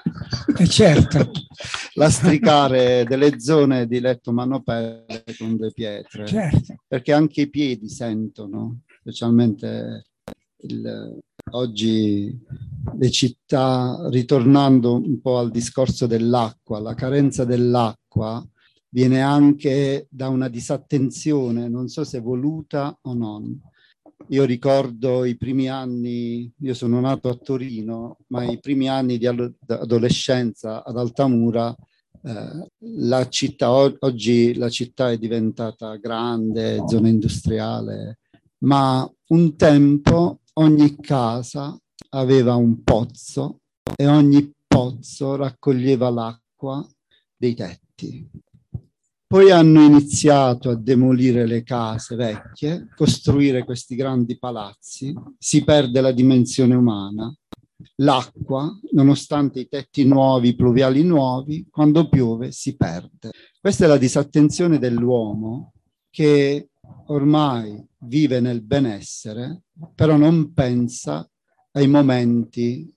Eh certo. Lastricare delle zone di Letto Manoppelle con le pietre, certo. Perché anche i piedi sentono, specialmente il, oggi le città, ritornando un po' al discorso dell'acqua, la carenza dell'acqua viene anche da una disattenzione, non so se voluta o non. Io ricordo i primi anni, io sono nato a Torino, ma i primi anni di adolescenza ad Altamura, eh, la città, oggi la città è diventata grande, zona industriale, ma un tempo ogni casa aveva un pozzo e ogni pozzo raccoglieva l'acqua dei tetti. Poi hanno iniziato a demolire le case vecchie, costruire questi grandi palazzi, si perde la dimensione umana. L'acqua, nonostante i tetti nuovi, i pluviali nuovi, quando piove si perde. Questa è la disattenzione dell'uomo che ormai vive nel benessere, però non pensa ai momenti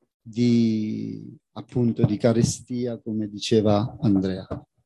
di, appunto, di carestia, come diceva Andrea.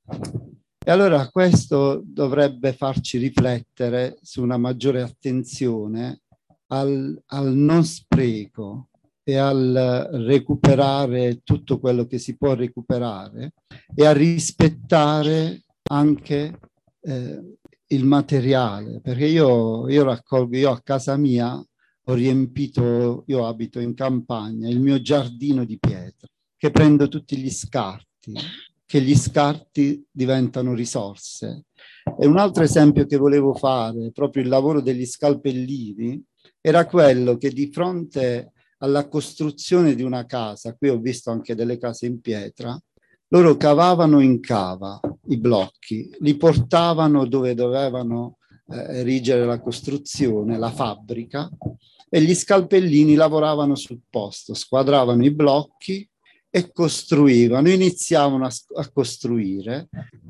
E allora questo dovrebbe farci riflettere su una maggiore attenzione al, al non spreco e al recuperare tutto quello che si può recuperare e a rispettare anche eh, il materiale, perché io, io raccolgo, io a casa mia ho riempito, io abito in campagna, il mio giardino di pietra, che prendo tutti gli scarti, che gli scarti diventano risorse. E un altro esempio che volevo fare, proprio il lavoro degli scalpellini, era quello che di fronte alla costruzione di una casa, qui ho visto anche delle case in pietra, loro cavavano in cava i blocchi, li portavano dove dovevano eh, erigere la costruzione, la fabbrica, e gli scalpellini lavoravano sul posto, squadravano i blocchi e costruivano, iniziavano a, a costruire,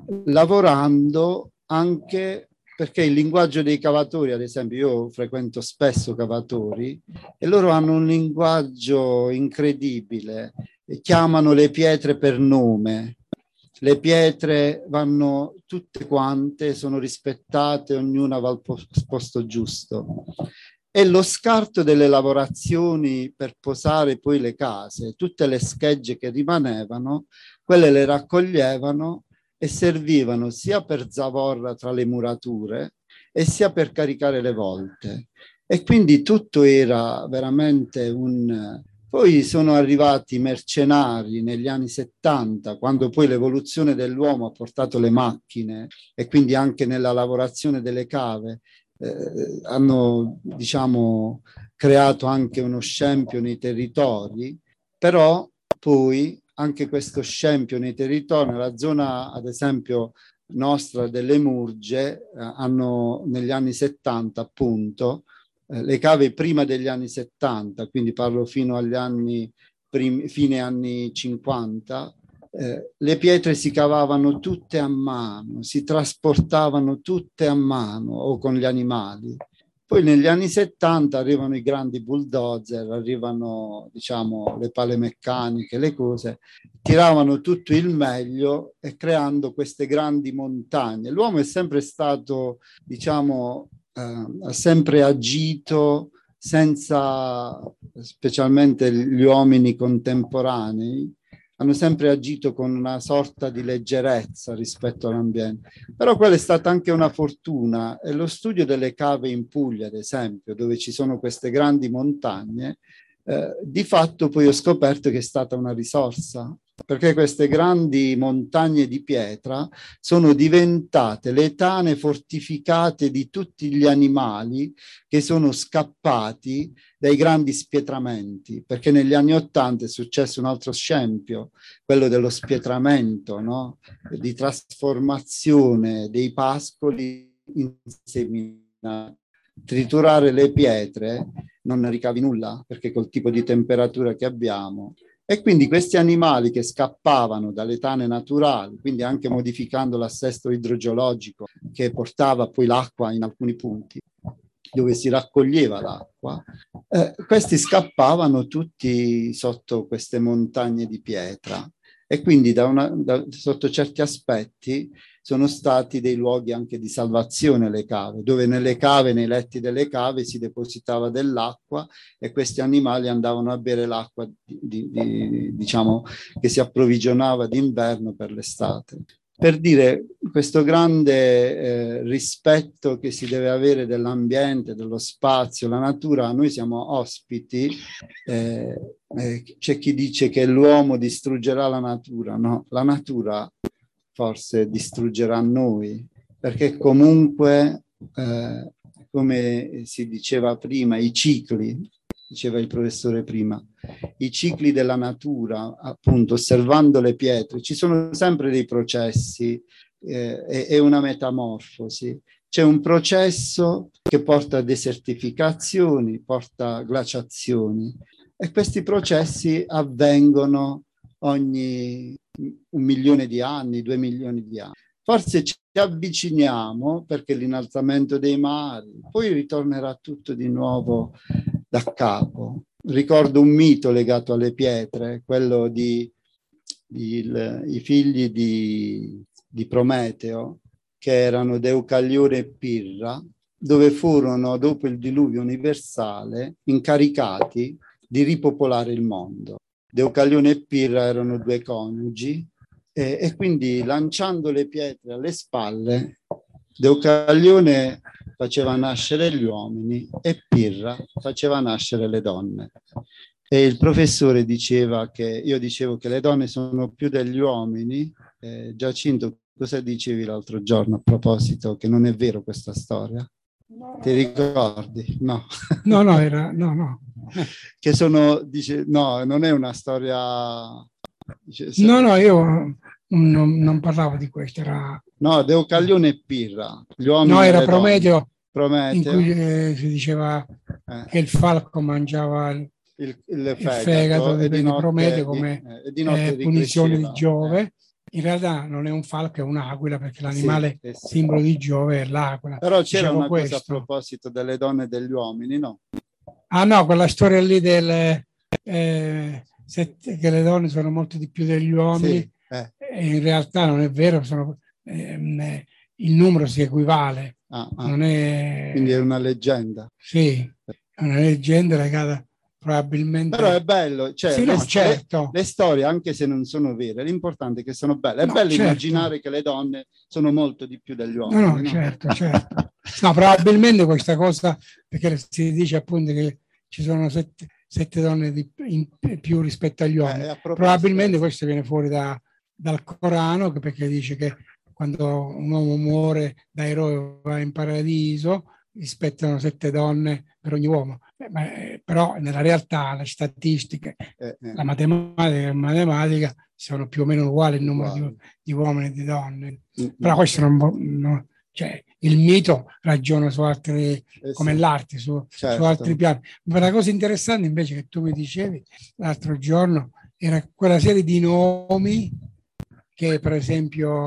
lavorando anche perché il linguaggio dei cavatori, ad esempio, io frequento spesso cavatori e loro hanno un linguaggio incredibile, chiamano le pietre per nome, le pietre vanno tutte quante, sono rispettate, ognuna va al posto giusto. E lo scarto delle lavorazioni per posare poi le case, tutte le schegge che rimanevano, quelle le raccoglievano e servivano sia per zavorra tra le murature e sia per caricare le volte. E quindi tutto era veramente un... Poi sono arrivati i mercenari negli anni settanta, quando poi l'evoluzione dell'uomo ha portato le macchine e quindi anche nella lavorazione delle cave, Eh, hanno, diciamo, creato anche uno scempio nei territori, però poi anche questo scempio nei territori, nella zona ad esempio nostra delle Murge, eh, hanno negli anni settanta appunto, eh, le cave prima degli anni settanta, quindi parlo fino agli anni, primi, fine anni cinquanta, Eh, le pietre si cavavano tutte a mano, si trasportavano tutte a mano o con gli animali Poi negli anni settanta arrivano i grandi bulldozer, arrivano, diciamo, le pale meccaniche, le cose, tiravano tutto il meglio e creando queste grandi montagne. L'uomo è sempre stato, diciamo, eh, ha sempre agito senza, specialmente gli uomini contemporanei, hanno sempre agito con una sorta di leggerezza rispetto all'ambiente. Però quella è stata anche una fortuna, e lo studio delle cave in Puglia, ad esempio, dove ci sono queste grandi montagne, eh, di fatto poi ho scoperto che è stata una risorsa, perché queste grandi montagne di pietra sono diventate le tane fortificate di tutti gli animali che sono scappati dai grandi spietramenti, perché negli anni Ottanta è successo un altro scempio, quello dello spietramento, no? Di trasformazione dei pascoli in seminati. Triturare le pietre non ne ricavi nulla, perché col tipo di temperatura che abbiamo. E quindi questi animali che scappavano dalle tane naturali, quindi anche modificando l'assesto idrogeologico che portava poi l'acqua in alcuni punti dove si raccoglieva l'acqua, eh, questi scappavano tutti sotto queste montagne di pietra, e quindi da una, da, sotto certi aspetti sono stati dei luoghi anche di salvazione le cave, dove nelle cave, nei letti delle cave si depositava dell'acqua e questi animali andavano a bere l'acqua di, di, di, diciamo, che si approvvigionava d'inverno per l'estate. Per dire questo grande eh, rispetto che si deve avere dell'ambiente, dello spazio, la natura. Noi siamo ospiti, eh, eh, c'è chi dice che l'uomo distruggerà la natura, no, la natura forse distruggerà noi, perché comunque, eh, come si diceva prima, i cicli, diceva il professore prima, i cicli della natura, appunto, osservando le pietre, ci sono sempre dei processi, eh, è, è una metamorfosi. C'è un processo che porta a desertificazioni, porta a glaciazioni, e questi processi avvengono ogni un milione di anni, due milioni di anni. Forse ci avviciniamo perché l'innalzamento dei mari, poi ritornerà tutto di nuovo da capo. Ricordo un mito legato alle pietre, quello di, di il, i figli di, di Prometeo, che erano Deucalione e Pirra, dove furono, dopo il diluvio universale, incaricati di ripopolare il mondo. Deucalione e Pirra erano due coniugi, e, e quindi lanciando le pietre alle spalle, Deucalione faceva nascere gli uomini e Pirra faceva nascere le donne. E il professore diceva che, io dicevo che le donne sono più degli uomini. eh, Giacinto, cosa dicevi l'altro giorno a proposito che non è vero questa storia? Ti ricordi? No. No, no, era, no, no. Che sono, dice, no, non è una storia... Dice, se... No, no, io non, non parlavo di questo, era... No, Deucalione e Pirra. Gli uomini no, era e Prometeo, Prometeo, in cui eh, si diceva eh. che il falco mangiava il, il, il, il fegato, fegato di, di, notte, Prometeo come di, eh, di notte eh, punizione di Giove. Eh. In realtà non è un falco, è un'aquila, perché l'animale sì, sì, simbolo di Giove è l'aquila. Però c'era Dicevo una questo. cosa a proposito delle donne e degli uomini, no? Ah no, quella storia lì del eh, sette, che le donne sono molto di più degli uomini, sì, eh. e in realtà non è vero, sono, ehm, il numero si equivale. Ah, ah. Non è... Quindi è una leggenda. Sì, è una leggenda legata probabilmente... Però è bello, cioè, sì, le, no, certo. le, le storie, anche se non sono vere, l'importante è che sono belle. È no, bello certo. immaginare che le donne sono molto di più degli uomini. No, no, no? certo, certo. No, probabilmente questa cosa, perché si dice appunto che ci sono sette, sette donne di, in più rispetto agli uomini. Eh, probabilmente questo viene fuori da, dal Corano, perché dice che quando un uomo muore da eroe va in paradiso, rispettano sette donne per ogni uomo. Eh, ma, eh, però nella realtà le statistiche, eh, eh. la matematica, la matematica sono più o meno uguali il numero wow. di, di uomini e di donne. Mm-hmm. Però questo non, non cioè, il mito ragiona su altri, eh come sì. l'arte, su, certo. su altri piani. Ma la cosa interessante invece che tu mi dicevi l'altro giorno era quella serie di nomi che per esempio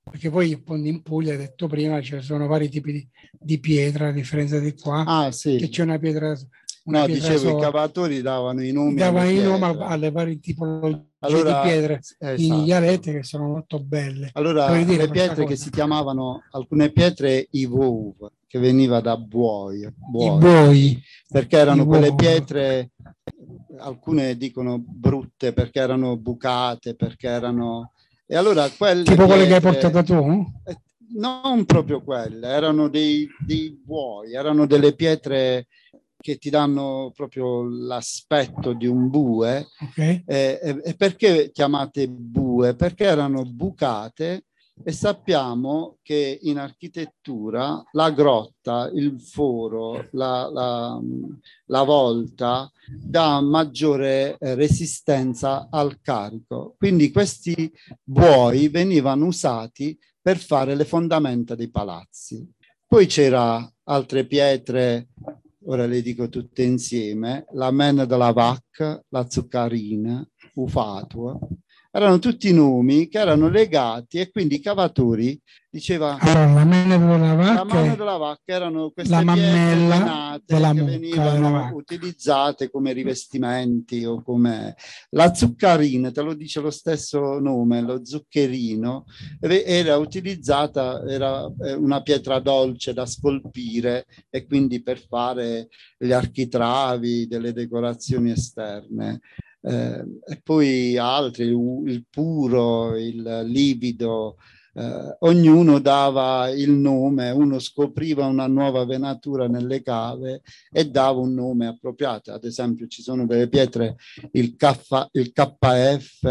perché poi appunto in Puglia, hai detto prima, ci sono vari tipi di, di pietra, a differenza di qua, ah, sì. che c'è una pietra, una no, pietra dicevo, sola. I cavatori davano i nomi davano alle i nomi pietre. alle varie tipologie allora, di pietre esatto. in dialetti che sono molto belle. Allora, dire le pietre che si chiamavano, alcune pietre i vouv, che veniva da buoi, buoi, I buoi. Perché erano I quelle vouv. pietre, alcune dicono brutte, perché erano bucate, perché erano... E allora quelle tipo pietre, quelle che hai portato tu? Eh, non proprio quelle, erano dei, dei buoi, erano delle pietre che ti danno proprio l'aspetto di un bue. Okay. E, e, e perché chiamate bue? Perché erano bucate, e sappiamo che in architettura la grotta, il foro, la, la, la volta dà maggiore resistenza al carico. Quindi questi buoi venivano usati per fare le fondamenta dei palazzi. Poi c'era altre pietre, ora le dico tutte insieme: la men della vac, la zuccarina, ufatua. Erano tutti nomi che erano legati, e quindi i cavatori diceva allora, la mano della vacca, la mano della vacca erano queste la pietre mammella venate della che mucca, venivano utilizzate come rivestimenti o come la zuccarina, te lo dice lo stesso nome, lo zuccherino, era utilizzata, era una pietra dolce da scolpire e quindi per fare gli architravi delle decorazioni esterne. Eh, e poi altri, il, il puro, il livido, eh, ognuno dava il nome, uno scopriva una nuova venatura nelle cave e dava un nome appropriato. Ad esempio ci sono delle pietre, il, K, il K F,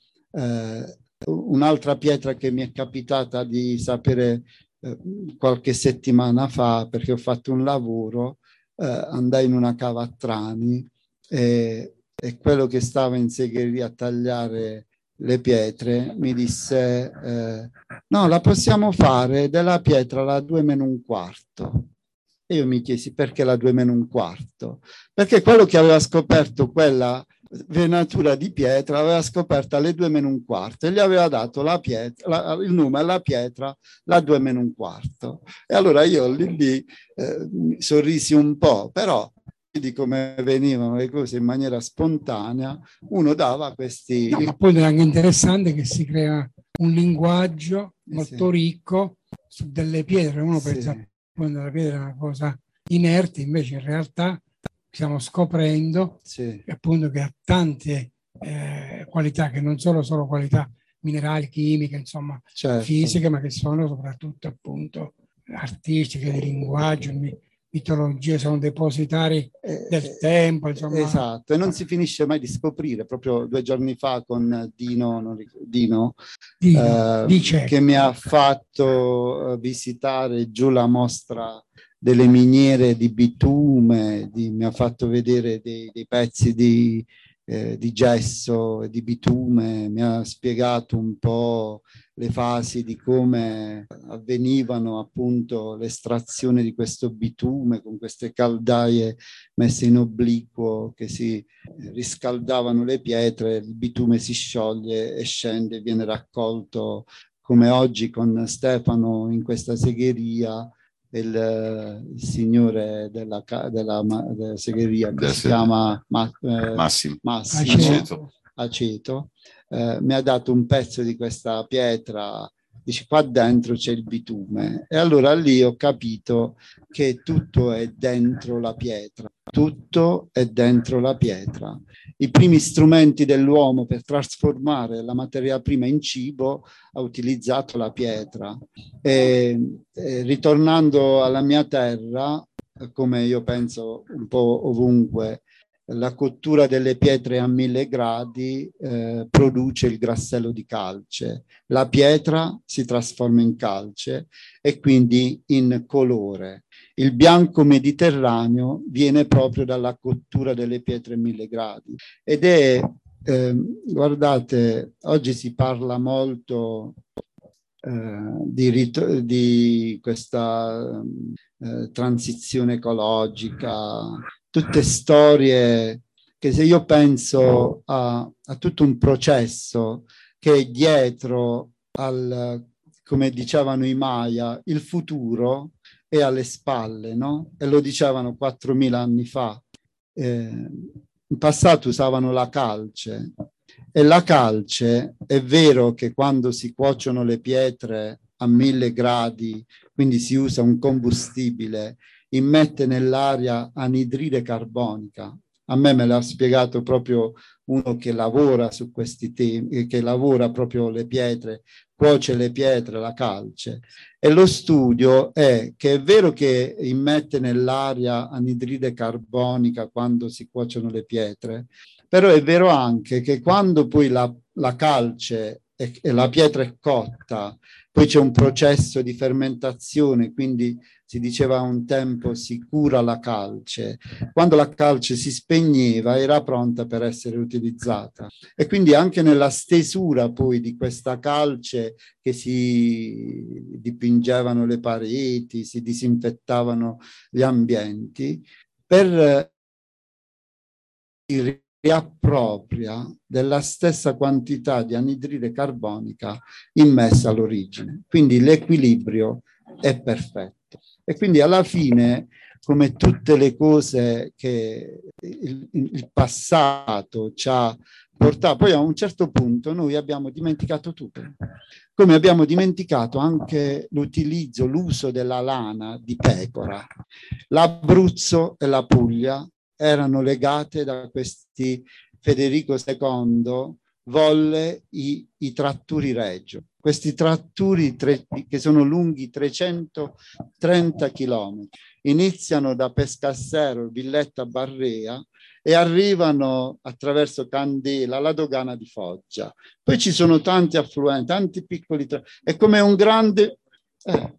eh, un'altra pietra che mi è capitata di sapere eh, qualche settimana fa, perché ho fatto un lavoro, eh, andai in una cava a Trani e e quello che stava in segheria a tagliare le pietre mi disse eh, no, la possiamo fare della pietra la due meno un quarto. E io mi chiesi perché la due meno un quarto, perché quello che aveva scoperto quella venatura di pietra aveva scoperto alle due meno un quarto e gli aveva dato la pietra, la, il nome alla pietra la due meno un quarto. E allora io lì, lì eh, sorrisi un po', però di come venivano le cose in maniera spontanea, uno dava questi... No, ma poi è anche interessante che si crea un linguaggio molto sì. ricco su delle pietre. Uno sì. pensa quando la pietra è una cosa inerte, invece in realtà stiamo scoprendo sì. appunto che ha tante eh, qualità, che non sono solo qualità minerali, chimiche, insomma, certo. fisiche, ma che sono soprattutto appunto artistiche, di linguaggio, mitologie, sono depositari del eh, tempo, insomma. Esatto, e non si finisce mai di scoprire. Proprio due giorni fa con Dino, non ricordo, Dino, Dino eh, che mi ha fatto visitare giù la mostra delle miniere di bitume, di, mi ha fatto vedere dei, dei pezzi di, eh, di gesso e di bitume, mi ha spiegato un po' le fasi di come avvenivano appunto l'estrazione di questo bitume con queste caldaie messe in obliquo che si riscaldavano le pietre, il bitume si scioglie e scende, viene raccolto come oggi con Stefano in questa segheria. Il, il signore della, della, della segheria che si chiama Ma, eh, Massimo, Massimo Aceto, Aceto eh, mi ha dato un pezzo di questa pietra, dice qua dentro c'è il bitume, e allora lì ho capito che tutto è dentro la pietra, tutto è dentro la pietra. I primi strumenti dell'uomo per trasformare la materia prima in cibo ha utilizzato la pietra. E, e ritornando alla mia terra, come io penso un po' ovunque, la cottura delle pietre a mille gradi eh, produce il grassello di calce. La pietra si trasforma in calce e quindi in colore. Il bianco mediterraneo viene proprio dalla cottura delle pietre a mille gradi. Ed è, eh, guardate, oggi si parla molto eh, di, di questa eh, transizione ecologica, tutte storie che, se io penso a, a tutto un processo che è dietro al come dicevano i Maya, il futuro è alle spalle, no? E lo dicevano quattromila anni fa. Eh, in passato usavano la calce, e la calce è vero che quando si cuociono le pietre a mille gradi, quindi si usa un combustibile, immette nell'aria anidride carbonica. A me me l'ha spiegato proprio uno che lavora su questi temi, che lavora proprio le pietre, cuoce le pietre, la calce. E lo studio è che è vero che immette nell'aria anidride carbonica quando si cuociono le pietre, però è vero anche che quando poi la, la calce e, e la pietra è cotta, poi c'è un processo di fermentazione, quindi si diceva un tempo si cura la calce. Quando la calce si spegneva era pronta per essere utilizzata. E quindi anche nella stesura poi di questa calce che si dipingevano le pareti, si disinfettavano gli ambienti, per si riappropria della stessa quantità di anidride carbonica immessa all'origine. Quindi l'equilibrio è perfetto. E quindi alla fine, come tutte le cose che il, il passato ci ha portato, poi a un certo punto noi abbiamo dimenticato tutto. Come abbiamo dimenticato anche l'utilizzo, l'uso della lana di pecora. L'Abruzzo e la Puglia erano legate da questi, Federico secondo volle i, i tratturi Reggio. Questi tratturi tre, che sono lunghi trecentotrenta chilometri, iniziano da Pescassero, Villetta Barrea e arrivano attraverso Candela alla dogana di Foggia. Poi ci sono tanti affluenti, tanti piccoli, è come un grande... Eh.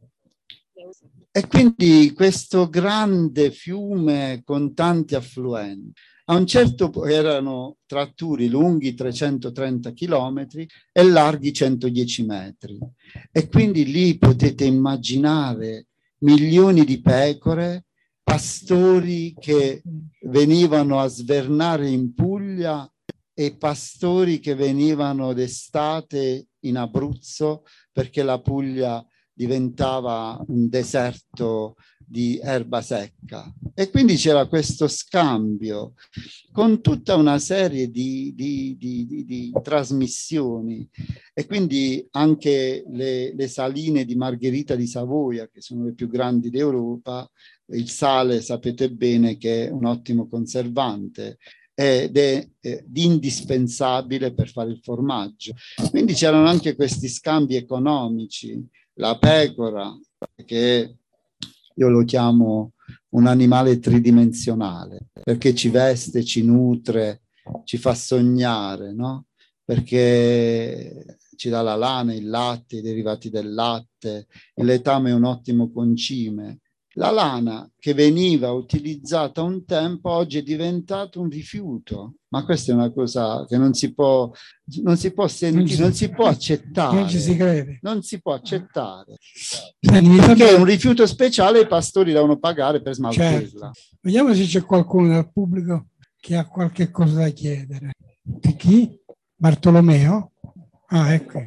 E quindi questo grande fiume con tanti affluenti, a un certo punto erano tratturi lunghi trecentotrenta chilometri e larghi centodieci metri. E quindi lì potete immaginare milioni di pecore, pastori che venivano a svernare in Puglia e pastori che venivano d'estate in Abruzzo perché la Puglia diventava un deserto di erba secca. E quindi c'era questo scambio con tutta una serie di, di, di, di, di trasmissioni. E quindi anche le, le saline di Margherita di Savoia, che sono le più grandi d'Europa, il sale sapete bene che è un ottimo conservante ed è eh, indispensabile per fare il formaggio. Quindi c'erano anche questi scambi economici. La pecora, che io lo chiamo un animale tridimensionale, perché ci veste, ci nutre, ci fa sognare, no? Perché ci dà la lana, il latte, i derivati del latte, il letame è un ottimo concime. La lana che veniva utilizzata un tempo oggi è diventato un rifiuto, ma questa è una cosa che non si può, non si può sentire, non si può accettare. Non ci si crede. Non si può accettare. Senti, perché è un rifiuto speciale e i pastori devono pagare per smaltirla. Certo. Vediamo se c'è qualcuno dal pubblico che ha qualche cosa da chiedere. Di chi? Bartolomeo? Ah, ecco.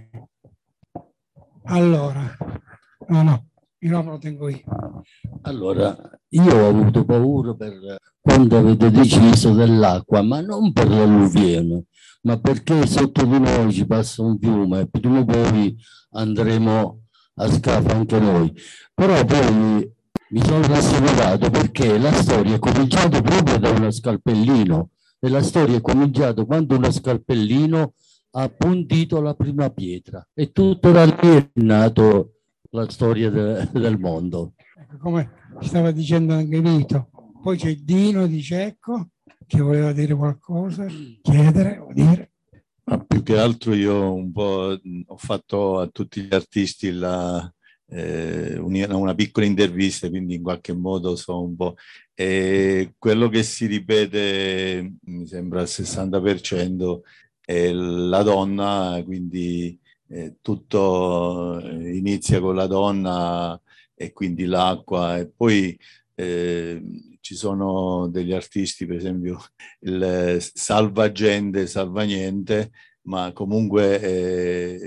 Allora, no, no. Il nome lo tengo io. Allora, io ho avuto paura per quando avete deciso dell'acqua, ma non per l'alluvione, ma perché sotto di noi ci passa un fiume e prima o poi andremo a scafo anche noi. Però poi mi sono rassicurato perché la storia è cominciata proprio da uno scalpellino e la storia è cominciata quando uno scalpellino ha appuntito la prima pietra e tutto da lì è nato la storia de, del mondo. Come stava dicendo anche Vito, poi c'è Dino di Cecco che voleva dire qualcosa, chiedere o dire. Ma più che altro io un po' ho fatto a tutti gli artisti la, eh, una piccola intervista, quindi in qualche modo so un po'. E quello che si ripete, mi sembra al sessanta per cento, è la donna, quindi Eh, tutto inizia con la donna e quindi l'acqua e poi eh, ci sono degli artisti, per esempio il salva gente, salva niente, ma comunque eh,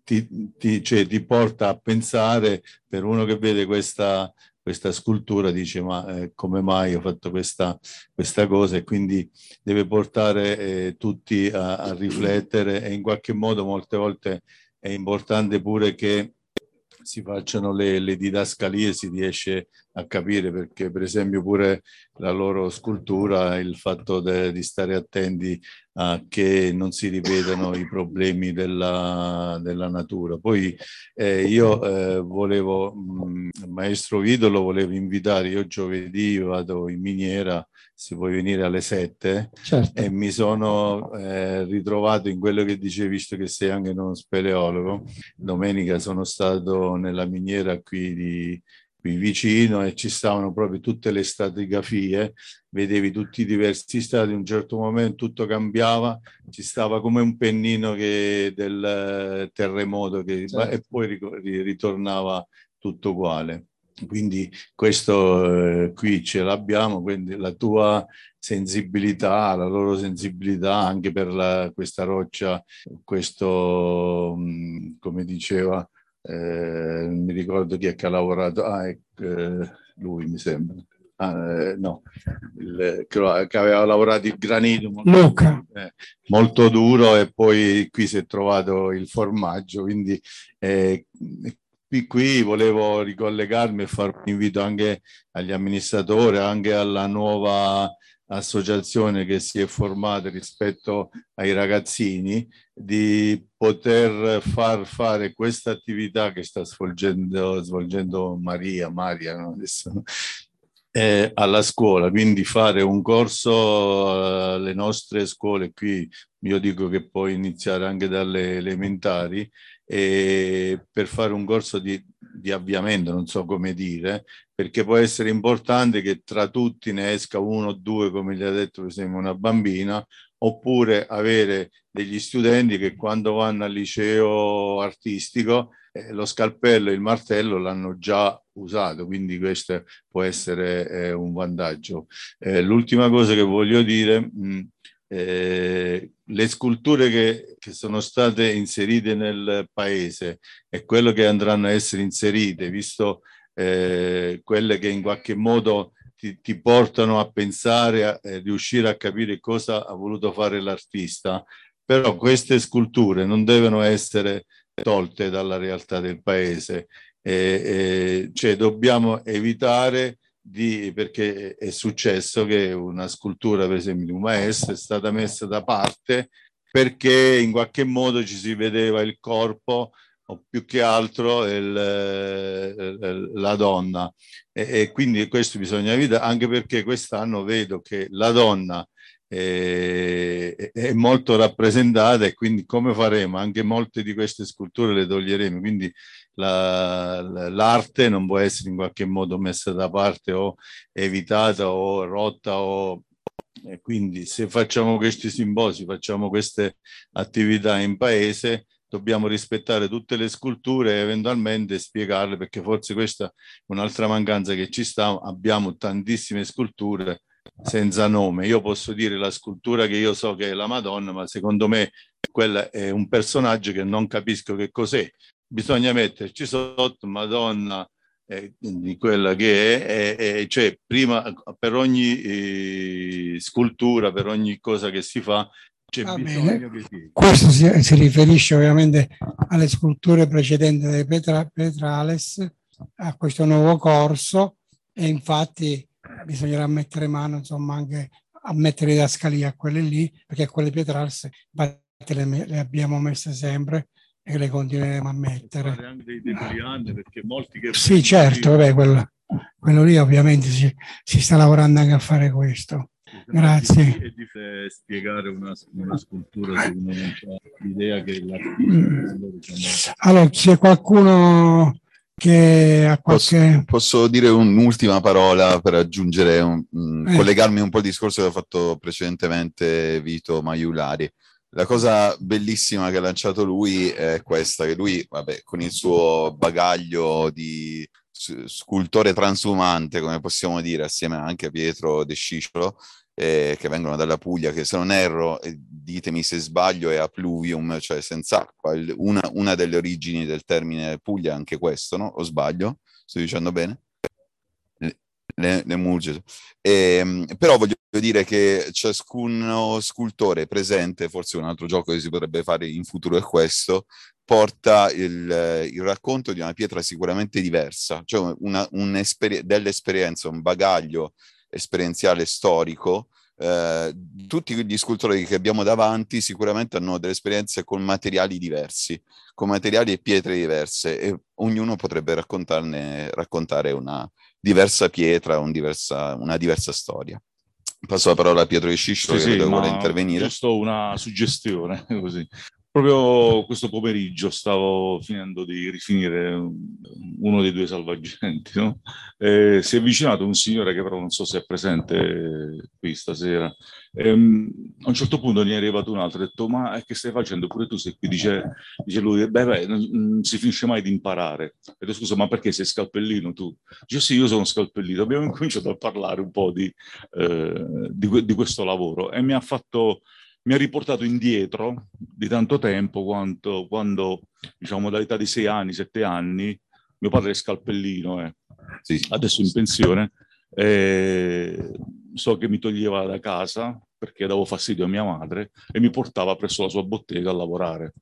ti, ti, cioè, ti porta a pensare, per uno che vede questa, questa scultura, dice ma eh, come mai ho fatto questa, questa cosa, e quindi deve portare eh, tutti a, a riflettere, e in qualche modo molte volte è importante pure che si facciano le, le didascalie, si riesce a capire, perché per esempio pure la loro scultura, il fatto de, di stare attenti a che non si ripetano i problemi della, della natura. Poi eh, io eh, volevo, mh, maestro Vito lo volevo invitare, io giovedì vado in miniera, se puoi venire alle sette, certo. E mi sono eh, ritrovato in quello che dicevi, visto che sei anche uno speleologo. Domenica sono stato nella miniera qui, di, qui vicino, e ci stavano proprio tutte le stratigrafie, vedevi tutti i diversi stati, in un certo momento tutto cambiava, ci stava come un pennino che, del terremoto, che, certo. E poi ritornava tutto uguale. Quindi questo eh, qui ce l'abbiamo, quindi la tua sensibilità, la loro sensibilità anche per la, questa roccia, questo, mh, come diceva, eh, mi ricordo chi è che ha lavorato, ah, è, eh, lui mi sembra, ah, eh, no, il, che, che aveva lavorato il granito molto, Luca. Eh, molto duro, e poi qui si è trovato il formaggio, quindi eh, Qui, qui volevo ricollegarmi e fare un invito anche agli amministratori, anche alla nuova associazione che si è formata rispetto ai ragazzini, di poter far fare questa attività che sta svolgendo, svolgendo Maria, Maria, no? Adesso, eh, alla scuola, quindi fare un corso alle nostre scuole qui, io dico che può iniziare anche dalle elementari, e per fare un corso di, di avviamento, non so come dire, perché può essere importante che tra tutti ne esca uno o due, come gli ha detto per esempio una bambina, oppure avere degli studenti che quando vanno al liceo artistico eh, lo scalpello e il martello l'hanno già usato, quindi questo può essere eh, un vantaggio. Eh, l'ultima cosa che voglio dire, mh, Eh, le sculture che, che sono state inserite nel paese e quello che andranno a essere inserite, visto eh, quelle che in qualche modo ti, ti portano a pensare, a eh, riuscire a capire cosa ha voluto fare l'artista, però queste sculture non devono essere tolte dalla realtà del paese, eh, eh, cioè dobbiamo evitare Di, perché è successo che una scultura, per esempio, di un maestro è stata messa da parte perché in qualche modo ci si vedeva il corpo, o più che altro il, la donna, e, e quindi questo bisogna evitare, anche perché quest'anno vedo che la donna è, è molto rappresentata, e quindi come faremo? Anche molte di queste sculture le toglieremo, quindi la, l'arte non può essere in qualche modo messa da parte o evitata o rotta, o, e quindi se facciamo questi simposi, facciamo queste attività in paese, dobbiamo rispettare tutte le sculture e eventualmente spiegarle, perché forse questa è un'altra mancanza che ci sta, abbiamo tantissime sculture senza nome. Io posso dire la scultura che io so che è la Madonna, ma secondo me quella è un personaggio che non capisco che cos'è. Bisogna metterci sotto Madonna eh, di quella che è, e, e cioè prima per ogni eh, scultura, per ogni cosa che si fa c'è ah, bisogno che si... Questo si, si riferisce ovviamente alle sculture precedenti delle Petra, Petrales, a questo nuovo corso, e infatti bisognerà mettere mano insomma anche a mettere da scalia a quelle lì, perché quelle Petrales le, le abbiamo messe sempre e le continueremo a mettere. Fare anche dei depliant, perché molti che sì, certo, vabbè, quello, quello lì ovviamente si, si sta lavorando anche a fare questo. Grazie. È difficile spiegare una, una scultura se uno non ha l'idea che l'artista... Allora, c'è qualcuno che ha qualche... Posso, posso dire un'ultima parola per aggiungere, un, un, eh. collegarmi un po' al discorso che ha fatto precedentemente Vito Maiulari. La cosa bellissima che ha lanciato lui è questa, che lui, vabbè, con il suo bagaglio di scultore transumante, come possiamo dire, assieme anche a Pietro De Scisciolo, eh, che vengono dalla Puglia, che se non erro ditemi se sbaglio, è appluvium, cioè senza acqua. Il, una, una delle origini del termine Puglia è anche questo, no? O sbaglio? Sto dicendo bene? Le, le mulge. E, però voglio dire che ciascuno scultore presente, forse un altro gioco che si potrebbe fare in futuro è questo, porta il, il racconto di una pietra sicuramente diversa, cioè una, dell'esperienza, un bagaglio esperienziale storico. Eh, tutti gli scultori che abbiamo davanti sicuramente hanno delle esperienze con materiali diversi, con materiali e pietre diverse, e ognuno potrebbe raccontarne, raccontare una diversa pietra, un diversa, una diversa storia. Passo la parola a Pietro Di Sciscio, sì, che sì, vuole intervenire. Giusto una suggestione, così. Proprio questo pomeriggio stavo finendo di rifinire uno dei due salvagenti, no? Eh, si è avvicinato un signore che però non so se è presente qui stasera. Ehm, a un certo punto ne è arrivato un altro, ha detto: ma che stai facendo pure tu sei qui? Dice, dice lui: beh, beh, non, non si finisce mai di imparare. E detto: scusa, ma perché sei scalpellino tu? Dice: sì, io sono scalpellino. Abbiamo incominciato a parlare un po' di, eh, di, di questo lavoro, e mi ha fatto... mi ha riportato indietro di tanto tempo, quanto, quando, diciamo, dall'età di sei anni, sette anni, mio padre è scalpellino, eh. Sì. Adesso in pensione, eh, so che mi toglieva da casa perché davo fastidio a mia madre e mi portava presso la sua bottega a lavorare.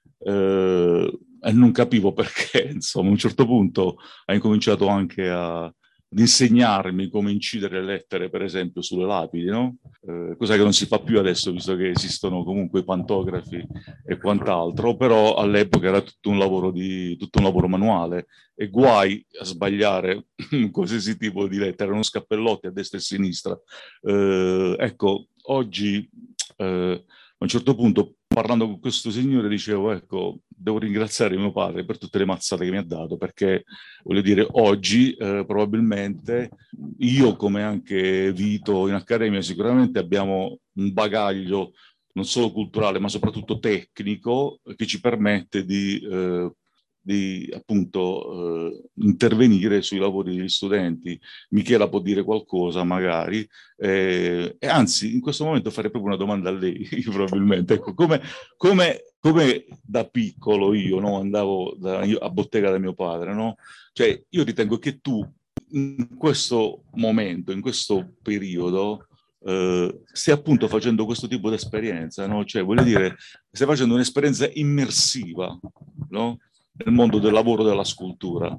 Eh, e non capivo perché, insomma, a un certo punto ha incominciato anche a... di insegnarmi come incidere le lettere, per esempio, sulle lapidi, no? Eh, cosa che non si fa più adesso, visto che esistono comunque i pantografi e quant'altro, però all'epoca era tutto un lavoro, di, tutto un lavoro manuale, e guai a sbagliare qualsiasi tipo di lettera, erano scappellotti a destra e a sinistra. Eh, ecco, oggi, eh, a un certo punto, parlando con questo signore, dicevo: ecco, devo ringraziare mio padre per tutte le mazzate che mi ha dato, perché, voglio dire, oggi eh, probabilmente io, come anche Vito in accademia, sicuramente abbiamo un bagaglio non solo culturale, ma soprattutto tecnico, che ci permette di, eh, di appunto eh, intervenire sui lavori degli studenti. Michela può dire qualcosa magari, eh, e anzi in questo momento farei proprio una domanda a lei, probabilmente. Ecco, come, come, come da piccolo io, no, andavo da, io, a bottega da mio padre, no? Cioè io ritengo che tu in questo momento, in questo periodo, Uh, stai appunto facendo questo tipo di esperienza, no? Cioè, voglio dire, stai facendo un'esperienza immersiva, no? Nel mondo del lavoro della scultura.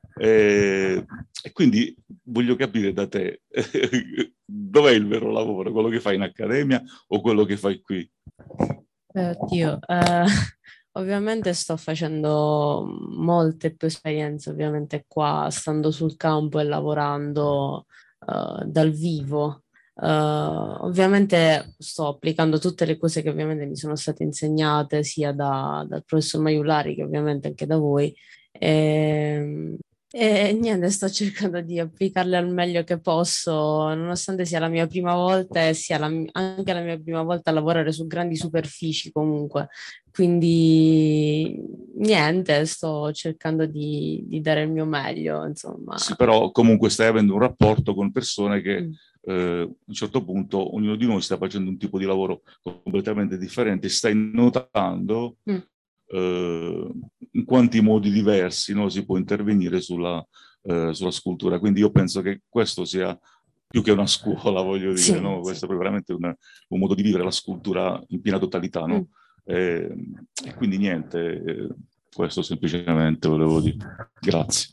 E, e quindi voglio capire da te, dov'è il vero lavoro? Quello che fai in accademia o quello che fai qui? Eh, oddio, eh, ovviamente sto facendo molte più esperienze, ovviamente qua, stando sul campo e lavorando uh, dal vivo. Uh, ovviamente sto applicando tutte le cose che ovviamente mi sono state insegnate sia da, dal professor Maiullari che ovviamente anche da voi, e, e niente, sto cercando di applicarle al meglio che posso, nonostante sia la mia prima volta e sia la, anche la mia prima volta a lavorare su grandi superfici comunque, quindi niente, sto cercando di, di dare il mio meglio, insomma. Sì, però comunque stai avendo un rapporto con persone che mm. Eh, a un certo punto ognuno di noi sta facendo un tipo di lavoro completamente differente, stai notando mm. eh, in quanti modi diversi, no, si può intervenire sulla, eh, sulla scultura. Quindi io penso che questo sia più che una scuola, voglio dire, sì, no? Questo sì. È veramente una, un modo di vivere la scultura in piena totalità, no? Mm. Eh, e quindi niente, eh, questo semplicemente volevo dire. Grazie.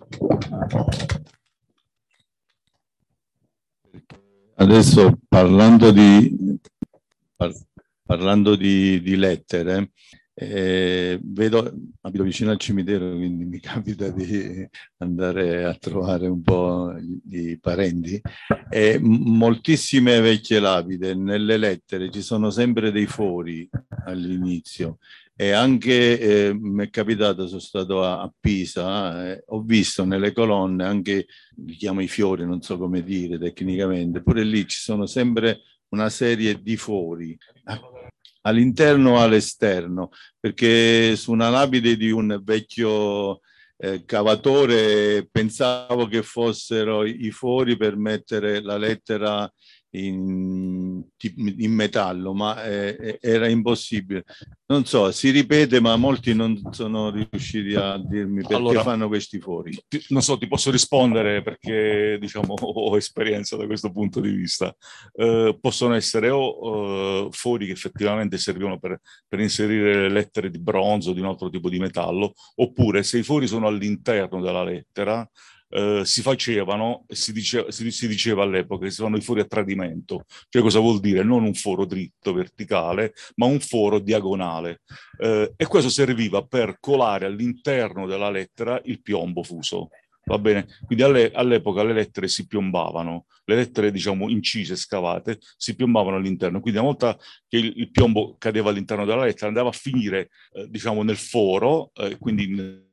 Adesso parlando di, par, parlando di, di lettere, eh, vedo, abito vicino al cimitero, quindi mi capita di andare a trovare un po' i parenti, e moltissime vecchie lapidi, nelle lettere ci sono sempre dei fori all'inizio. E anche eh, mi è capitato, sono stato a, a Pisa, eh, ho visto nelle colonne anche, li chiamo i fiori, non so come dire tecnicamente, pure lì ci sono sempre una serie di fori, all'interno o all'esterno, perché su una lapide di un vecchio eh, cavatore pensavo che fossero i fori per mettere la lettera in, in metallo, ma eh, era impossibile. Non so, si ripete, ma molti non sono riusciti a dirmi perché allora, fanno questi fori. Ti, non so, ti posso rispondere perché, diciamo, ho esperienza da questo punto di vista. Eh, possono essere o eh, fori che effettivamente servivano per, per inserire le lettere di bronzo o di un altro tipo di metallo, oppure se i fori sono all'interno della lettera, Uh, si facevano, si diceva, si, si diceva all'epoca che si fanno i fori a tradimento. Cioè cosa vuol dire? Non un foro dritto, verticale, ma un foro diagonale. Uh, e questo serviva per colare all'interno della lettera il piombo fuso. Va bene? Quindi alle, all'epoca le lettere si piombavano, le lettere diciamo incise, scavate, si piombavano all'interno. Quindi una volta che il, il piombo cadeva all'interno della lettera andava a finire eh, diciamo nel foro, eh, quindi in,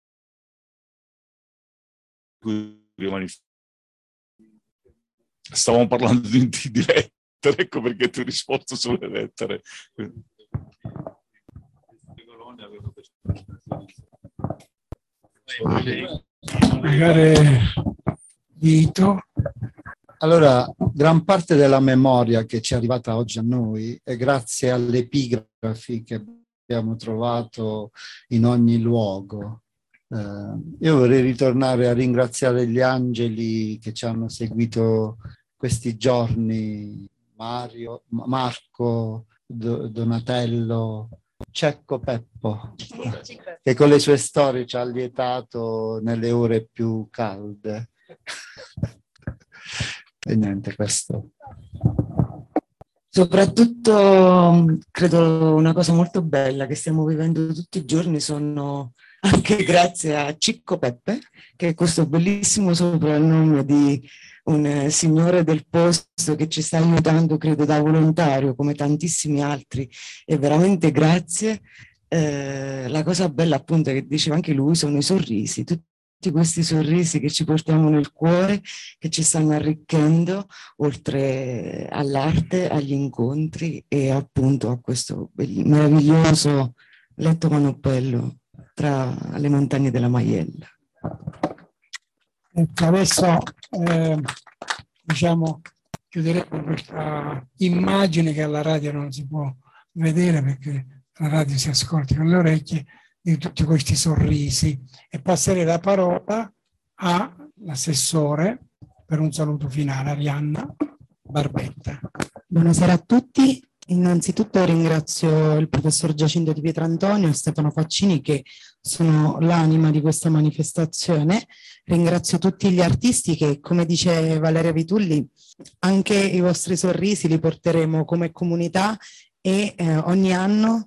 stavamo parlando di, di lettere, ecco perché ti ho risposto sulle lettere. Magari Vito. Allora, gran parte della memoria che ci è arrivata oggi a noi è grazie alle epigrafi che abbiamo trovato in ogni luogo. Uh, io vorrei ritornare a ringraziare gli angeli che ci hanno seguito questi giorni, Mario, Marco, Do, Donatello, Cecco Peppo, che con le sue storie ci ha lietato nelle ore più calde. E niente, questo. Soprattutto, credo, una cosa molto bella che stiamo vivendo tutti i giorni sono anche grazie a Cicco Peppe, che è questo bellissimo soprannome di un signore del posto che ci sta aiutando, credo, da volontario, come tantissimi altri, e veramente grazie. Eh, la cosa bella, appunto, che diceva anche lui, sono i sorrisi, tutti questi sorrisi che ci portiamo nel cuore, che ci stanno arricchendo, oltre all'arte, agli incontri e appunto a questo meraviglioso letto Manoppello tra le montagne della Maiella. Adesso eh, diciamo chiuderemo questa immagine che alla radio non si può vedere perché la radio si ascolta con le orecchie, di tutti questi sorrisi, e passerei la parola all'assessore per un saluto finale, Arianna Barbetta. Buonasera a tutti. Innanzitutto ringrazio il professor Giacinto Di Pietrantonio e Stefano Faccini che sono l'anima di questa manifestazione. Ringrazio tutti gli artisti che, come dice Valeria Vitulli, anche i vostri sorrisi li porteremo come comunità e eh, ogni anno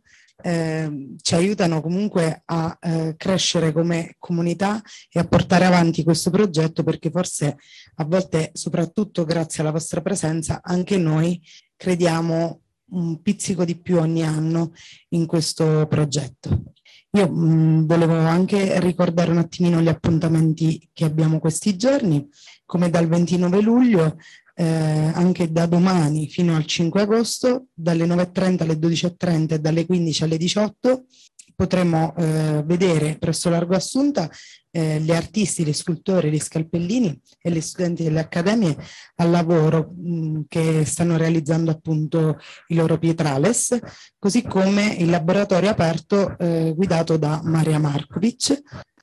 eh, ci aiutano comunque a eh, crescere come comunità e a portare avanti questo progetto, perché forse a volte, soprattutto grazie alla vostra presenza, anche noi crediamo un pizzico di più ogni anno in questo progetto. Io mh, volevo anche ricordare un attimino gli appuntamenti che abbiamo questi giorni, come dal ventinove luglio, eh, anche da domani fino al cinque agosto, dalle nove e trenta alle dodici e trenta e dalle quindici alle diciotto, potremo eh, vedere presso Largo Assunta eh, gli artisti, gli scultori, gli scalpellini e gli studenti delle accademie al lavoro mh, che stanno realizzando appunto i loro pietrales, così come il laboratorio aperto eh, guidato da Maria Markovic.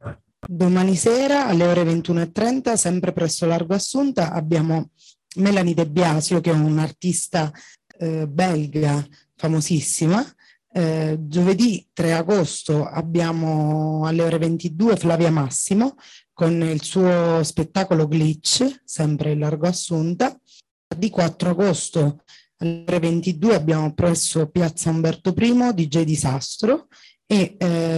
Domani sera alle ore ventuno e trenta, sempre presso Largo Assunta, abbiamo Melanie De Biasio, che è un'artista eh, belga famosissima. Eh, giovedì tre agosto abbiamo alle ore ventidue Flavia Massimo con il suo spettacolo Glitch, sempre in Largo Assunta. Di quattro agosto alle ore ventidue abbiamo presso Piazza Umberto I D J Disastro e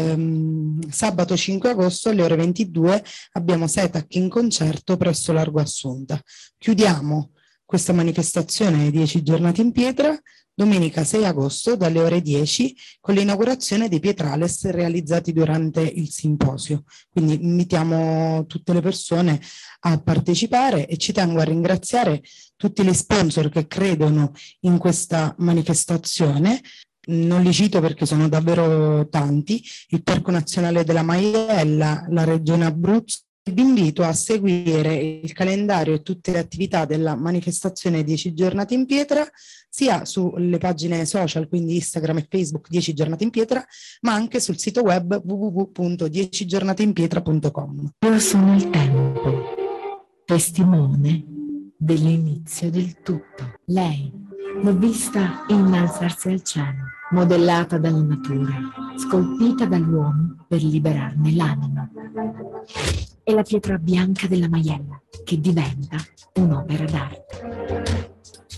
ehm, sabato cinque agosto alle ore ventidue abbiamo Setac in concerto presso Largo Assunta. Chiudiamo questa manifestazione dieci giornate in pietra domenica sei agosto dalle ore dieci con l'inaugurazione dei pietrales realizzati durante il simposio. Quindi invitiamo tutte le persone a partecipare e ci tengo a ringraziare tutti gli sponsor che credono in questa manifestazione. Non li cito perché sono davvero tanti: il Parco Nazionale della Maiella, la Regione Abruzzo, Vi invito a seguire il calendario e tutte le attività della manifestazione dieci giornate in pietra, sia sulle pagine social, quindi Instagram e Facebook dieci giornate in pietra, ma anche sul sito web w w w punto dieci giornate in pietra punto com. Io sono il tempo, testimone dell'inizio del tutto. Lei l'ho vista innalzarsi al cielo, modellata dalla natura, scolpita dall'uomo per liberarne l'anima. È la pietra bianca della Maiella che diventa un'opera d'arte.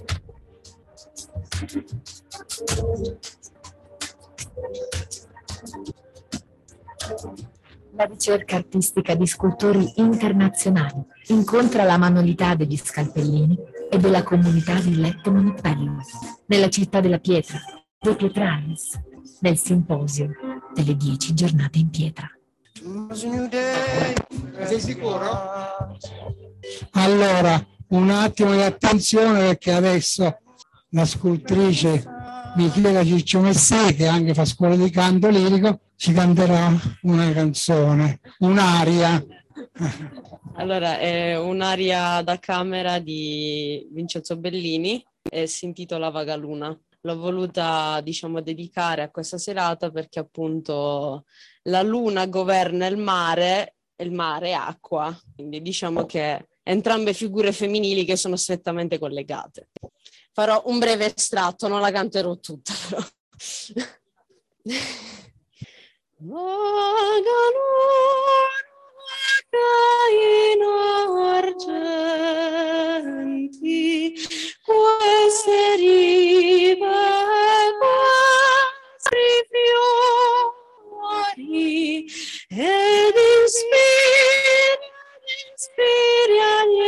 La ricerca artistica di scultori internazionali incontra la manualità degli scalpellini e della comunità di Letto Monoppello nella città della pietra, dei Pietralis, nel simposio delle dieci giornate in pietra. Sei sicuro? Allora, un attimo di attenzione, perché adesso la scultrice Michela Ciccio Messè, che anche fa scuola di canto lirico, ci canterà una canzone, un'aria. Allora, è un'aria da camera di Vincenzo Bellini e si intitola Vagaluna. L'ho voluta, diciamo, dedicare a questa serata perché appunto la luna governa il mare e il mare è acqua, quindi diciamo che entrambe figure femminili che sono strettamente collegate. Farò un breve estratto, non la canterò tutta però. In argenti queste rive, questi fiori ed ispiri, ispiri agli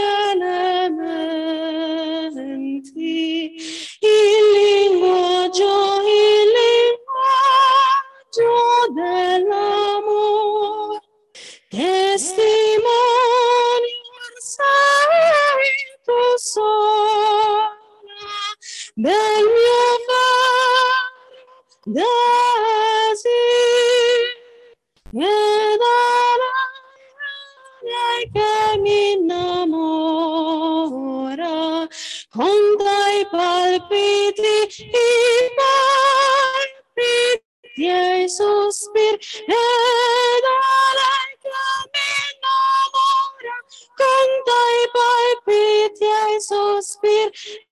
elementi il linguaggio, il linguaggio dell'amore. Testimoni sei tu sola del mio vero desiderio e dall'aria che mi innamora con dai palpiti, i palpiti e i sospiri e dall'aria mi innamora con dai palpiti e i sospiri